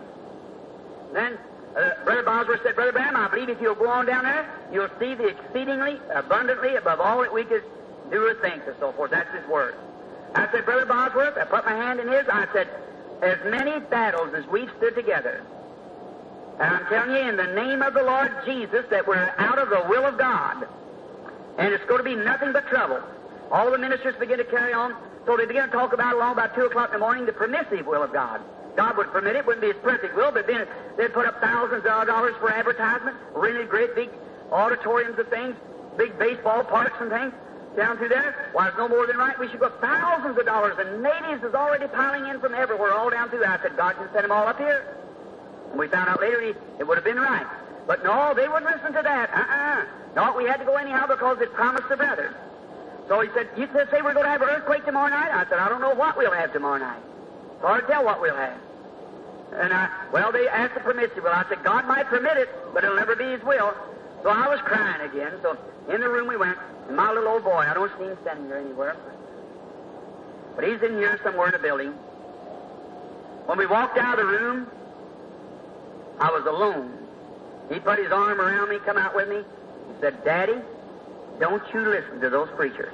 Then, uh, Brother Bosworth said, Brother Branham, I believe if you'll go on down there, you'll see the exceedingly, abundantly, above all that we could do or think, and so forth. That's his word. I said, Brother Bosworth, I put my hand in his, I said, as many battles as we've stood together, and I'm telling you in the name of the Lord Jesus that we're out of the will of God, and it's going to be nothing but trouble. All the ministers begin to carry on, so they begin to talk about along about two o'clock in the morning, the permissive will of God. God would permit it, wouldn't be His perfect will, but then they'd put up thousands of dollars for advertisement, really great big auditoriums of things, big baseball parks and things down through there. Why, it's no more than right. We should go thousands of dollars, and natives is already piling in from everywhere, all down through there. I said, God can send them all up here. And we found out later he, it would have been right. But no, they wouldn't listen to that. Uh-uh. No, we had to go anyhow because it promised the brothers. So he said, you say we're going to have an earthquake tomorrow night? I said, I don't know what we'll have tomorrow night. It's hard to tell what we'll have. And I, well, they asked the permissive will. I said, God might permit it, but it'll never be His will. So I was crying again. So in the room we went, and my little old boy, I don't see him standing here anywhere, but he's in here somewhere in the building. When we walked out of the room, I was alone. He put his arm around me, come out with me. He said, Daddy, don't you listen to those preachers.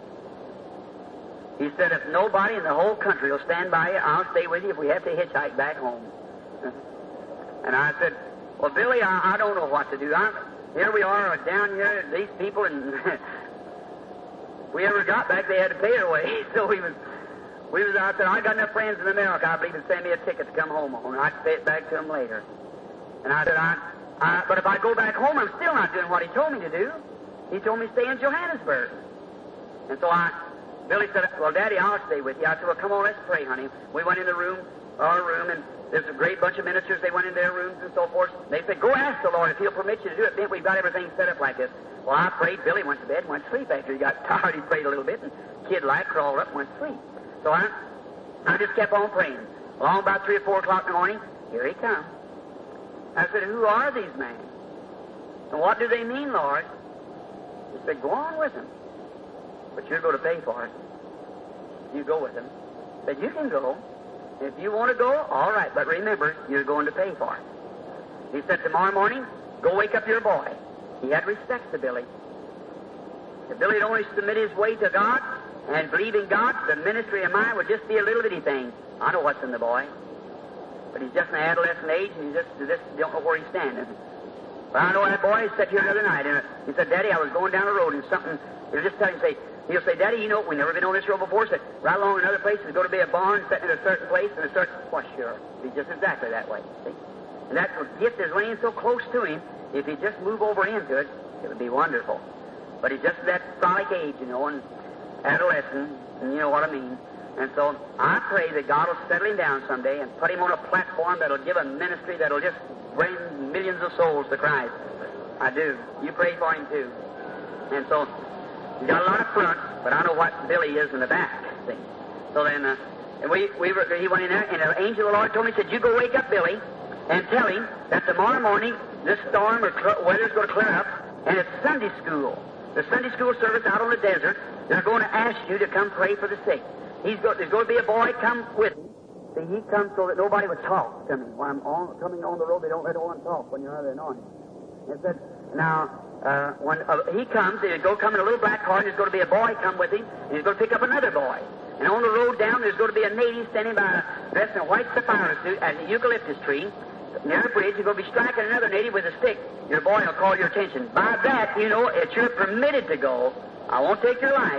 He said, if nobody in the whole country will stand by you, I'll stay with you if we have to hitchhike back home. And I said, well, Billy, I, I don't know what to do. I, here we are down here, these people, and if we ever got back, they had to pay their way. So we was, we was, I said, I got enough friends in America, I believe, to send me a ticket to come home on. I'd pay it back to them later. And I said, I, I, but if I go back home, I'm still not doing what he told me to do. He told me to stay in Johannesburg. And so I, Billy said, well, Daddy, I'll stay with you. I said, well, come on, let's pray, honey. We went in the room, our room, and there's a great bunch of ministers. They went in their rooms and so forth. They said, go ask the Lord if He'll permit you to do it. Then we've got everything set up like this. Well, I prayed. Billy went to bed and went to sleep after he got tired. He prayed a little bit, and kid-like crawled up and went to sleep. So I, I just kept on praying. Along about three or four o'clock in the morning, here he comes. I said, who are these men? And what do they mean, Lord? He said, go on with them. But you're going to pay for it. You go with them. He said, you can go. If you want to go, all right. But remember, you're going to pay for it. He said, tomorrow morning, go wake up your boy. He had respect to Billy. If Billy would only submit his way to God and believe in God, the ministry of mine would just be a little bitty thing. I know what's in the boy. But he's just in adolescent age, and he just, just don't know where he's standing. But I know that boy sat here the other night, and he said, Daddy, I was going down the road, and something, he'll just tell him, say, he'll say, Daddy, you know, we've never been on this road before. Said, right along another place, there's going to be a barn set in a certain place, and a certain, well, sure, be just exactly that way, see? And that gift is laying so close to him, if he just move over into it, it would be wonderful. But he's just that frolic age, you know, and adolescent, and you know what I mean. And so I pray that God will settle him down someday and put him on a platform that'll give a ministry that'll just bring millions of souls to Christ. I do. You pray for him, too. And so he's got a lot of front, but I know what Billy is in the back. See? So then, uh, and we, we were, he went in there, and an angel of the Lord told me, he said, you go wake up Billy and tell him that tomorrow morning this storm or cl- weather's going to clear up, and it's Sunday school. the Sunday school service out on the desert, they're going to ask you to come pray for the sick. He's go, there's going to be a boy come with him. See, he comes so that nobody would talk to me. When I'm on, coming on the road, they don't let one talk when you're under the anointing. He said, now, uh, when uh, he comes, he'll go come in a little black car, and there's going to be a boy come with him, and he's going to pick up another boy. And on the road down, there's going to be a native standing by, a, dressed in a white sapphire suit at a eucalyptus tree. Near the bridge, you're going to be striking another native with a stick. Your boy will call your attention. By that, you know, if you're permitted to go, I won't take your life,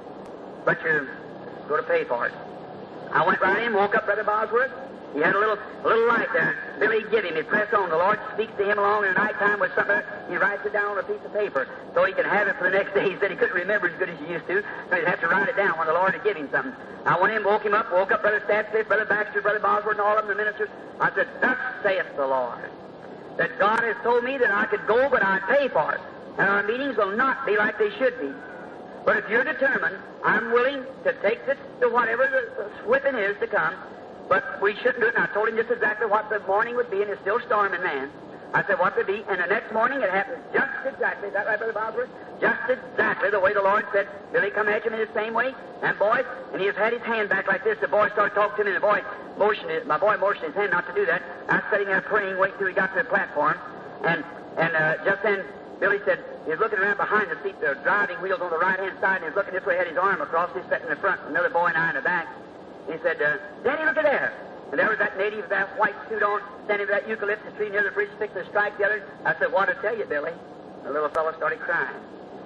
but you're going to pay for it. I went right in, woke up Brother Bosworth. He had a little a little light there. Billy give him. He pressed on. The Lord speaks to him along in the nighttime with something. He writes it down on a piece of paper so he can have it for the next day. He said he couldn't remember as good as he used to, so he'd have to write it down when the Lord would give him something. I went in, woke him up, woke up Brother Statscliffe, Brother Baxter, Brother Bosworth, and all of them, the ministers. I said, thus saith the Lord, that God has told me that I could go, but I'd pay for it. And our meetings will not be like they should be. But if you're determined, I'm willing to take this to whatever the whipping is to come, but we shouldn't do it. And I told him just exactly what the morning would be, and it's still storming, man. I said, what would be? And the next morning it happened just exactly. Is that right, Brother Bosworth? Just exactly the way the Lord said. Billy come at him in the same way, and boys, and he has had his hand back like this. The boy started talking to me, and the boy motioned his, my boy motioned his hand not to do that. I was sitting there praying, waiting till he got to the platform, and and uh, just then Billy said, he was looking around behind the seat, the driving wheels on the right-hand side, and he was looking this way, had his arm across, he's sitting in the front, another boy and I in the back. He said, uh, Daddy, look at there. And there was that native with that white suit on, standing with that eucalyptus tree near the bridge, fixing to strike the other. I said, what to tell you, Billy? The little fellow started crying.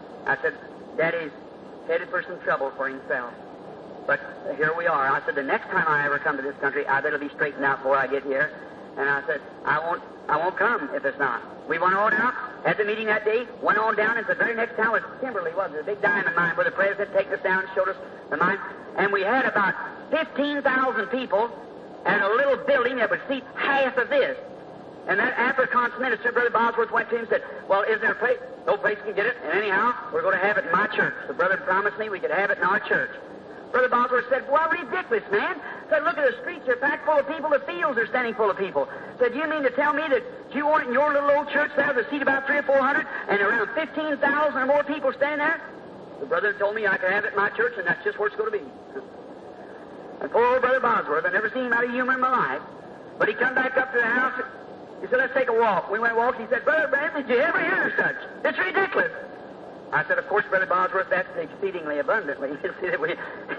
I said, Daddy's headed for some trouble for himself. But uh, here we are. I said, the next time I ever come to this country, I better be straightened out before I get here. And I said, I won't, I won't come if it's not. We went on out, had the meeting that day, went on down, and the very next town was Kimberly, wasn't it? A big diamond mine where the president took us down and showed us the mine. And we had about fifteen thousand people and a little building that would seat half of this. And that Afrikaans minister, Brother Bosworth, went to him and said, well, is there a place? No place can get it. And anyhow, we're going to have it in my church. The brother promised me we could have it in our church. Brother Bosworth said, well, ridiculous, man. Said, look at the streets, they're packed full of people. The fields are standing full of people. Said, you mean to tell me that you want it in your little old church there, the seat about three or four hundred, and around fifteen thousand or more people standing there? The brother told me I could have it in my church, and that's just where it's going to be. And poor old Brother Bosworth, I never seen him out of humor in my life. But he come back up to the house. He said, let's take a walk. We went walking. He said, Brother Branham, did you ever hear of such? It's ridiculous. I said, of course, Brother Bosworth, that's exceedingly abundantly. You see that we...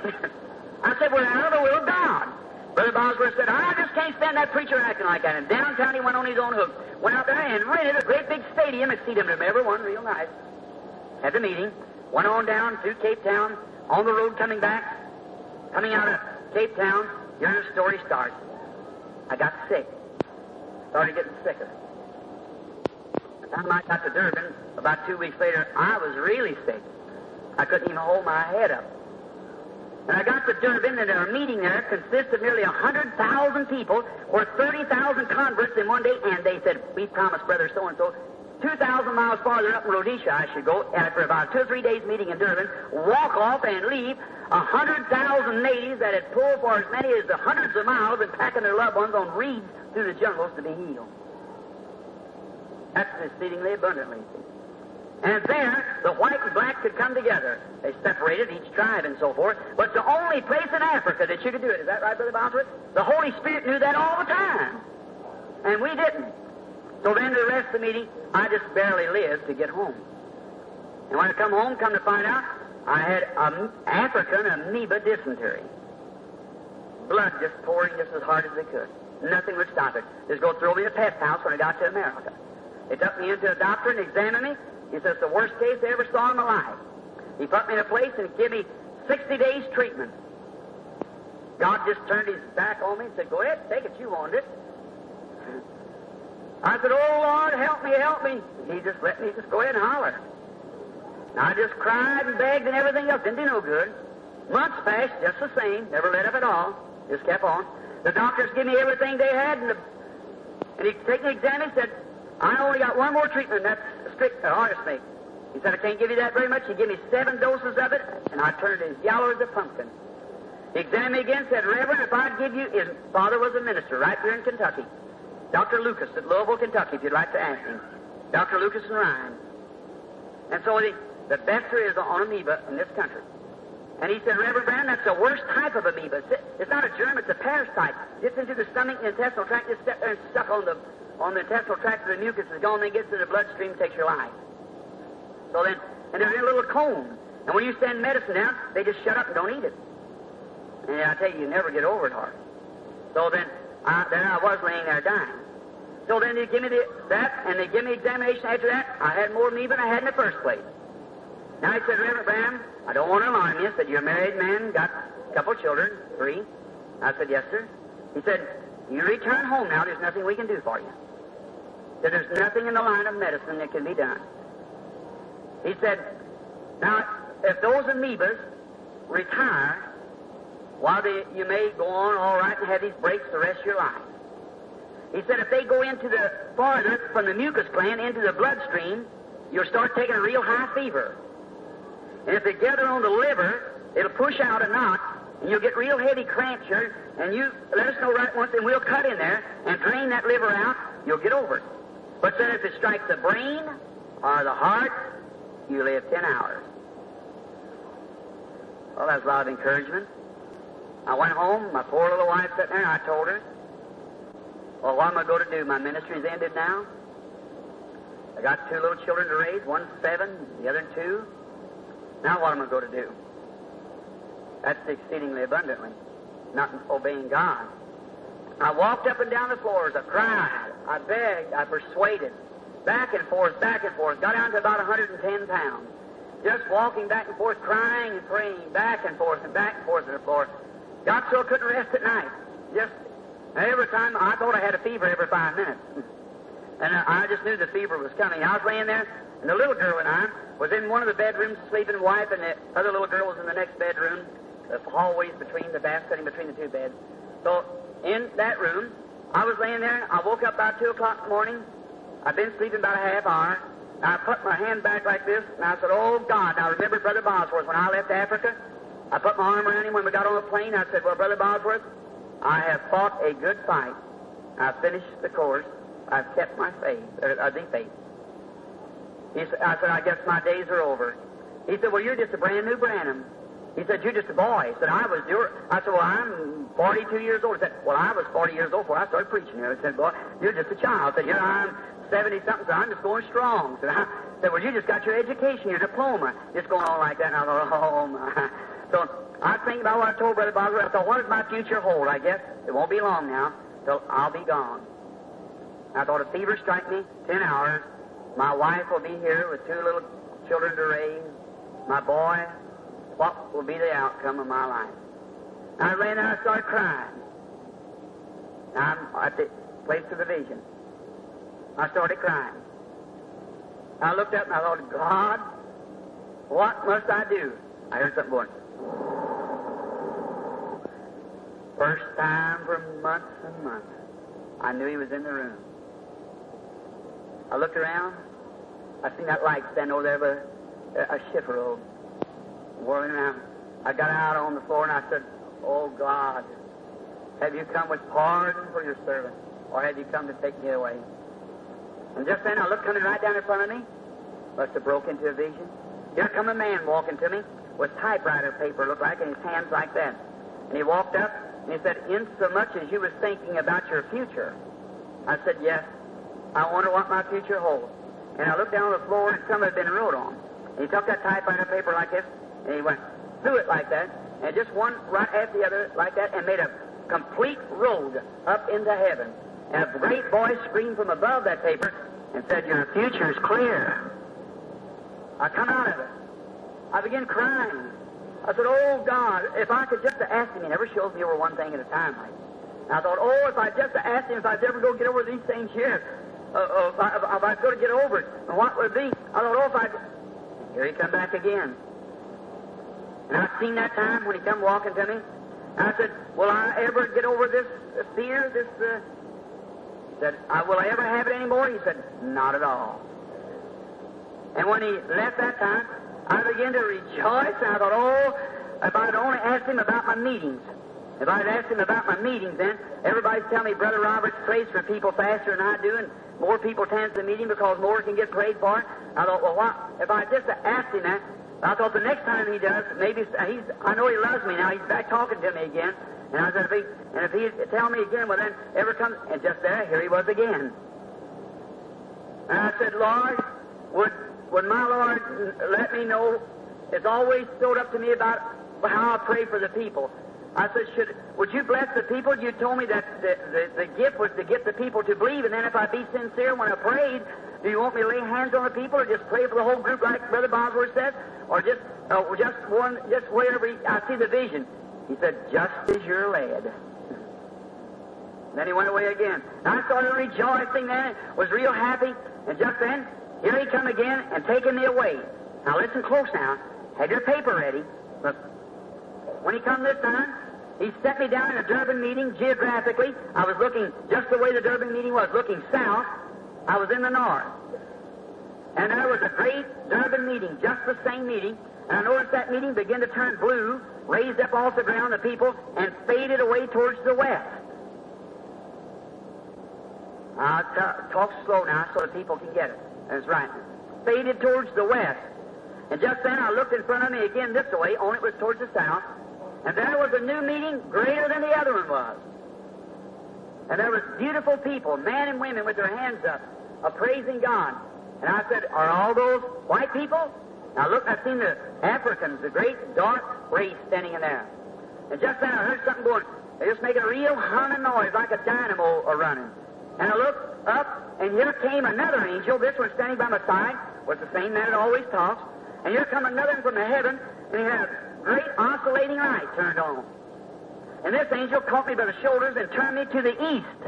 I said, we're out of the will of God. Brother Bosworth said, I just can't stand that preacher acting like that. And downtown he went on his own hook. Went out there and rented a great big stadium and seated them everyone real nice. Had the meeting. Went on down through Cape Town. On the road coming back. Coming out of Cape Town, here's the story starts. I got sick. Started getting sicker. By the time I got to Durban, about two weeks later, I was really sick. I couldn't even hold my head up. And I got to Durban, and our meeting there consists of nearly one hundred thousand people, or thirty thousand converts in one day, and they said, we promised Brother so-and-so, two thousand miles farther up in Rhodesia I should go, and after about two or three days meeting in Durban, walk off and leave one hundred thousand natives that had pulled for as many as the hundreds of miles and packing their loved ones on reeds through the jungles to be healed. That's exceedingly abundantly. And there, the white and black could come together. They separated each tribe and so forth. But it's the only place in Africa that you could do it. Is that right, Brother Bosworth? The Holy Spirit knew that all the time. And we didn't. So then the rest of the meeting, I just barely lived to get home. And when I come home, come to find out, I had an African amoeba dysentery. Blood just pouring just as hard as they could. Nothing would stop it. They was going to throw me in a pest house when I got to America. They took me into a doctor and examined me. He says, the worst case they ever saw in my life. He put me in a place and gave me sixty days treatment. God just turned his back on me and said, go ahead, take it, you wanted it. I said, oh, Lord, help me, help me. He just let me just go ahead and holler. And I just cried and begged and everything else. Didn't do no good. Months passed just the same. Never let up at all. Just kept on. The doctors gave me everything they had, and, the, and he took the exam and said, I only got one more treatment, and that's strict uh, arsenic. He said, I can't give you that very much. He gave me seven doses of it, and I turned as yellow as a pumpkin. He examined me again, said, Reverend, if I'd give you... His father was a minister right here in Kentucky. Doctor Lucas at Louisville, Kentucky, if you'd like to ask him. Doctor Lucas and Ryan. And so he, the best there is on amoeba in this country. And he said, Reverend Branham, that's the worst type of amoeba. It's not a germ, it's a parasite. Gets into the stomach and the intestinal tract, just sit there and suck on the on the intestinal tract, the mucus is gone, then gets to the bloodstream and takes your life. So then, and they're in a little cone. And when you send medicine down, they just shut up and don't eat it. And I tell you, you never get over it hard. So then, I, there I was laying there dying. So then they give me the, that, and they give me examination after that. I had more amoeba than I had in the first place. Now he said, Reverend Branham, I don't want to alarm you. He said, you're a married man, got a couple of children, three. I said, yes, sir. He said, you return home now. There's nothing we can do for you. He said, there's nothing in the line of medicine that can be done. He said, now, if those amoebas retire, while they, you may go on all right and have these breaks the rest of your life. He said, if they go into the farther from the mucus gland into the bloodstream, you'll start taking a real high fever. And if they gather on the liver, it'll push out a knot, and you'll get real heavy cramps here, and you let us know right once, and we'll cut in there and drain that liver out. You'll get over it. But then if it strikes the brain or the heart, you live ten hours. Well, that's a lot of encouragement. I went home, my poor little wife sat there, and I told her, well, what am I going to do? My ministry's ended now. I got two little children to raise, one seven, the other two. Now what am I going to do? That's exceedingly abundantly, not obeying God. I walked up and down the floors. I cried. I begged. I persuaded. Back and forth, back and forth. Got down to about one hundred ten pounds. Just walking back and forth, crying and praying, back and forth and back and forth on the floor. Got so I couldn't rest at night. Just every time, I thought I had a fever every five minutes. And I just knew the fever was coming. I was laying there, and the little girl and I was in one of the bedrooms sleeping, wife, and the other little girl was in the next bedroom. The hallways between the baths, cutting between the two beds. So in that room, I was laying there. I woke up about two o'clock in the morning. I'd been sleeping about a half hour. I put my hand back like this, and I said, oh, God. Now, I remember Brother Bosworth when I left Africa. I put my arm around him when we got on the plane. I said, well, Brother Bosworth, I have fought a good fight. I've finished the course. I've kept my faith, or uh, the faith. He said, I said, I guess my days are over. He said, well, you're just a brand new Branham. He said, you're just a boy. He said, I was your... I said, well, I'm forty-two years old. He said, well, I was forty years old before I started preaching here. He said, boy, you're just a child. I said, here I'm seventy-something, so I'm just going strong. He said, I said, well, you just got your education, your diploma. Just going on like that. And I thought, oh, my. So I was thinking about what I told Brother Bosworth. I thought, what does my future hold? I guess it won't be long now till I'll be gone. I thought, if fever strike me, ten hours, my wife will be here with two little children to raise. My boy, what will be the outcome of my life? I ran there and I started crying. I'm at the place of the vision. I started crying. I looked up and I thought, God, what must I do? I heard something going. First time for months and months, I knew he was in the room. I looked around. I seen that light stand over there with a, a shiffer robe whirling around. I got out on the floor and I said, oh, God, have you come with pardon for your servant, or have you come to take me away? And just then I looked coming right down in front of me. Must have broke into a vision. Here come a man walking to me with typewriter paper, looked like, in his hands like that. And he walked up and he said, insomuch as you was thinking about your future. I said, yes. I wonder what my future holds. And I looked down on the floor and some had been wrote on. And he took that typewriter paper like this, and he went through it like that, and just one right after the other like that, and made a complete road up into heaven. And a great voice screamed from above that paper and said, your future's clear. I come out of it. I began crying. I said, oh, God, if I could just ask him. He never shows me over one thing at a time. Like. And I thought, oh, if I just asked him if I'd ever go get over these things here, uh, uh, if, I, if I could get over it, and what would it be? I thought, oh, if I... Here he come back again. And I seen that time when he come walking to me. And I said, will I ever get over this uh, fear, this... Uh... He said, I, will I ever have it anymore? He said, not at all. And when he left that time, I began to rejoice, and I thought, oh, if I'd only asked him about my meetings. If I'd asked him about my meetings then, everybody's telling me Brother Roberts prays for people faster than I do, and more people attend the meeting because more can get prayed for. I thought, well, what, if I just asked him that, I thought the next time he does, maybe he's, I know he loves me now, he's back talking to me again. And I said, if he, and if he tell me again, well then, ever comes, and just there, here he was again. And I said, Lord, would, would my Lord let me know, it's always stood up to me about how I pray for the people. I said, should, would you bless the people? You told me that the, the, the gift was to get the people to believe, and then if I be sincere when I prayed, do you want me to lay hands on the people or just pray for the whole group like Brother Bosworth said? Or just uh, just one, just wherever he, I see the vision? He said, just as you're led. Then he went away again. And I started rejoicing then, was real happy, and just then, here he come again and taking me away. Now listen close now. Have your paper ready. Look. When he come this time, he set me down in a Durban meeting geographically. I was looking just the way the Durban meeting was, looking south. I was in the north. And there was a great Durban meeting, just the same meeting. And I noticed that meeting began to turn blue, raised up off the ground, the people, and faded away towards the west. I'll t- talk slow now so the people can get it. That's right. Faded towards the west. And just then I looked in front of me again this way, only it was towards the south. And there was a new meeting greater than the other one was. And there was beautiful people, men and women with their hands up, of praising God. And I said, are all those white people? Now look, I've seen the Africans, the great dark race standing in there. And just then I heard something going, they're just making a real humming noise like a dynamo a running. And I looked up, and here came another angel. This one standing by my side was the same man that always talks. And here come another one from the heaven, and he had a great oscillating light turned on. And this angel caught me by the shoulders and turned me to the east.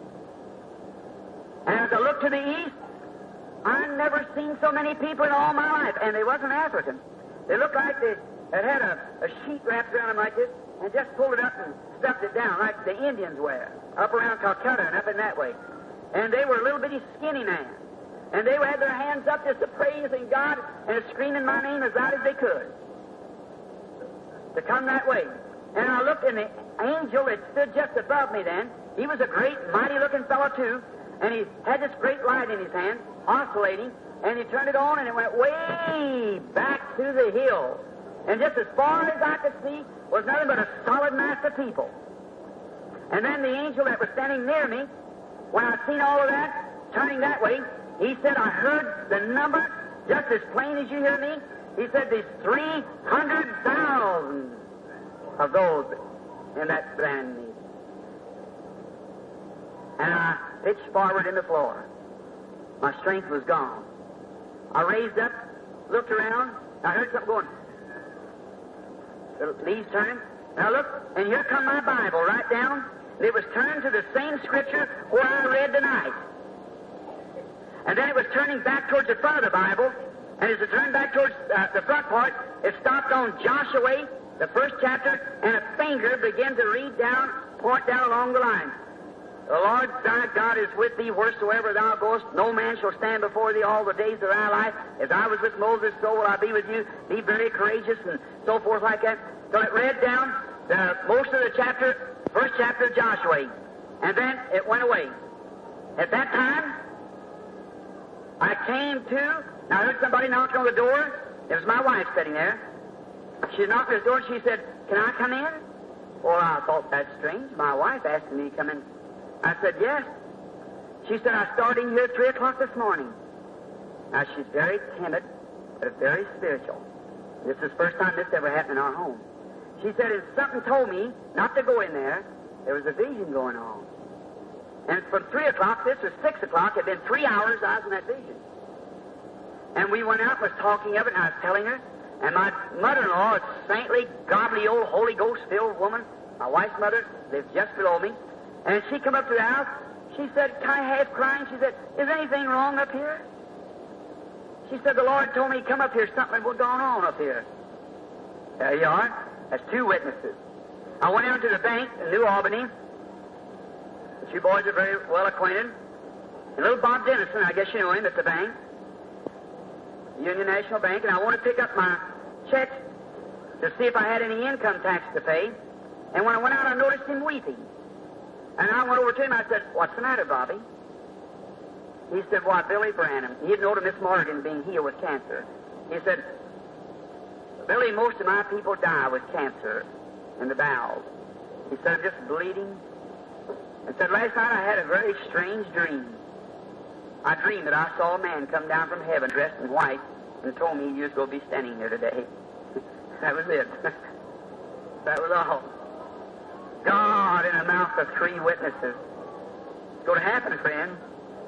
And as I looked to the east, I've never seen so many people in all my life, and they wasn't African. They looked like they had had a, a sheet wrapped around them like this, and just pulled it up and stuffed it down like the Indians wear, up around Calcutta and up in that way. And they were a little bitty skinny man. And they had their hands up just to praising God and screaming my name as loud as they could to come that way. And I looked, and the angel that stood just above me then, he was a great, mighty-looking fellow, too, and he had this great light in his hand, oscillating, and he turned it on, and it went way back to the hill. And just as far as I could see was nothing but a solid mass of people. And then the angel that was standing near me, when I seen all of that, turning that way, he said, I heard the number just as plain as you hear me. He said, there's three hundred thousand of those in that brand meeting. And I pitched forward in the floor. My strength was gone. I raised up, looked around, I heard something going, the leaves turning, and I looked, and here come my Bible right down, and it was turned to the same scripture where I read tonight. And then it was turning back towards the front of the Bible, and as it turned back towards uh, the front part, it stopped on Joshua, the first chapter, and a finger began to read down, point down along the line. The Lord thy God is with thee wheresoever thou goest. No man shall stand before thee all the days of thy life. As I was with Moses, so will I be with you. Be very courageous, and so forth like that. So it read down the, most of the chapter, first chapter of Joshua. And then it went away. At that time, I came to, I heard somebody knocking on the door. It was my wife sitting there. She knocked on the door and she said, can I come in? Well, I thought, that's strange. My wife asked me to come in. I said, yes. She said, I started here at three o'clock this morning. Now, she's very timid, but very spiritual. This is the first time this ever happened in our home. She said, if something told me not to go in there, there was a vision going on. And from three o'clock, this was six o'clock, it had been three hours I was in that vision. And we went out and was talking of it, and I was telling her, and my mother-in-law, a saintly, godly, old Holy Ghost-filled woman, my wife's mother, lives just below me, and she come up to the house. She said, kind of half crying, she said, is anything wrong up here? She said, the Lord told me to come up here, something was going on up here. There you are. That's two witnesses. I went down to the bank in New Albany. The two boys are very well acquainted. And little Bob Dennison, I guess you know him, at the bank, Union National Bank, and I want to pick up my checks to see if I had any income tax to pay. And when I went out, I noticed him weeping. And I went over to him. I said, "What's the matter, Bobby?" He said, "Why, Billy Branham." He had known of Miss Morgan being healed with cancer. He said, "Billy, most of my people die with cancer in the bowels." He said, "I'm just bleeding." And said, "Last night I had a very strange dream. I dreamed that I saw a man come down from heaven dressed in white and told me he was going to be standing here today." That was it. That was all. God in the mouth of three witnesses. It's going to happen, friend.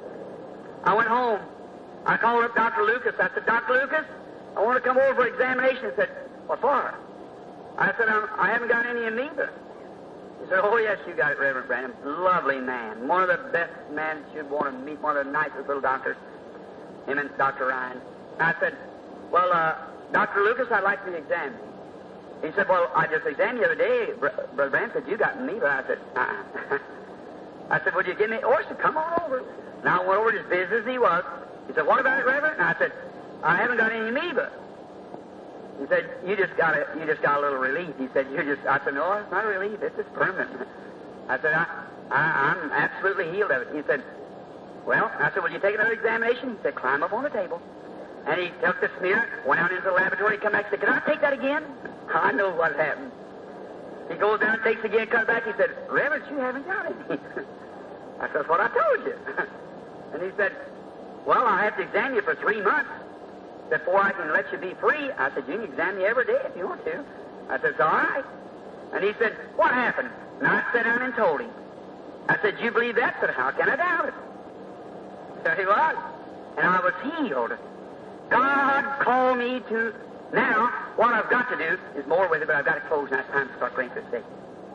I went home. I called up Doctor Lucas. I said, "Doctor Lucas, I want to come over for examination." He said, "What for?" I said, I'm, "I haven't got any amoeba." He said, "Oh, yes, you got it, Reverend Branham. Lovely man. One of the best men you'd want to meet. One of the nicest little doctors. Him and Doctor Ryan." I said, "Well, uh, Doctor Lucas, I'd like to be examined." He said, "Well, I just examined you the other day. Brother Branham said you got amoeba." I said, uh-uh. I said, "Would you give me?" "Oh, he said, come on over." Now I went over as busy as he was. He said, "What about it, Reverend?" And I said, "I haven't got any amoeba." He said, "You just got a, you just got a little relief." He said, "You just." I said, "No, it's not a relief. It's just permanent." I said, I, I, "I'm absolutely healed of it." He said, "Well," I said, "will you take another examination?" He said, "Climb up on the table." And he took the smear, went out into the laboratory, come back and said, "Can I take that again?" I know what happened. He goes down, takes again, comes back. He said, "Reverend, you haven't got any." I said, "That's what I told you." And he said, "Well, I have to examine you for three months before I can let you be free." I said, "You can examine me every day if you want to." I said, "It's all right." And he said, "What happened?" And I sat down and told him. I said, "You believe that?" I said, "How can I doubt it?" So he was. And I was healed. God called me to... Now, what I've got to do is more with it, but I've got to close now. It's time to start praying for sake.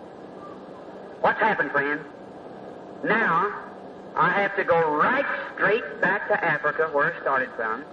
What's happened, friend? Now, I have to go right straight back to Africa, where I started from.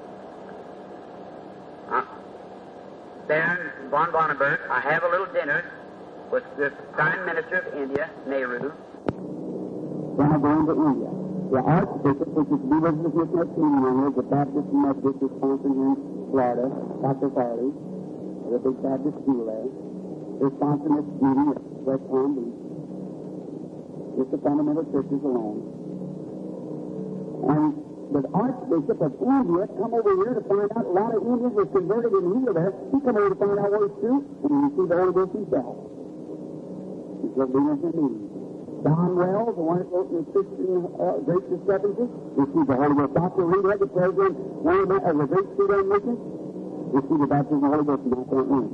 Uh, there in Bon Bonabert, I have a little dinner with the Prime Minister of India, Nehru. Then I go into India. The Archbishop, which is to be with us this next meeting on here, the Baptist Methodist Wisconsin here in Florida, Doctor Farley, the big Baptist school there, is sponsoring this meeting at West Palm Beach. It's the fundamental churches alone. And the Archbishop of India come over here to find out. A lot of Indians were converted and healed there. He come over to find out what it's true, and he received the Holy Ghost himself. He's going to be in the meeting. Don Wells, the one that wrote the Christian uh, Great Discrepancy, received the Holy Ghost. Doctor Reed, the president, one of the, uh, the great Sudan missions, received the baptism of the Holy Ghost in that room.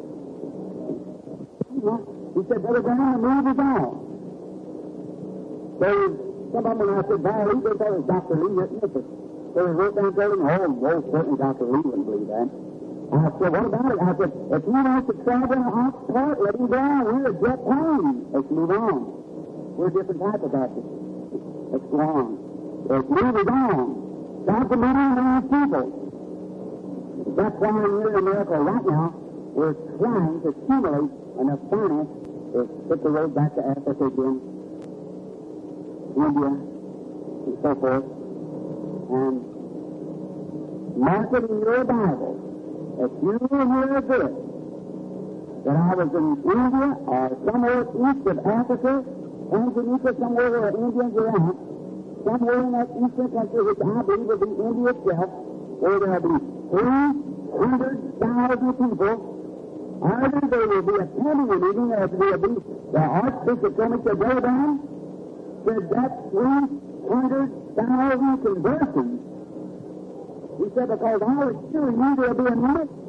He said, "Brother Branham, the move is on." So some of them, when I said, "Barry," they thought it was Doctor Lee written it. So they wrote down and told him, "Oh, well, certainly Doctor Lee wouldn't believe that." I said, "What about it?" I said, "If he wants to travel in a hot part, let him go on. We're a jet plane. Let's move on. We're a different type of Baptist. Let's go on. Let's move it on. God's a million and people." That's why here in America right now, we're trying to accumulate enough finance to put the road back to Africa again, India, and so forth, and mark it in your Bible. If you hear this, that I was in India or somewhere east of Africa, Tanzania, somewhere where Indians are at, somewhere in that eastern country, which I believe will be India itself, where there will be three hundred thousand people, either there will be a attending a meeting, or there will be, the Archbishop told me to go down, said that's three hundred thousand conversions. He said, because I was sure you there will be a minute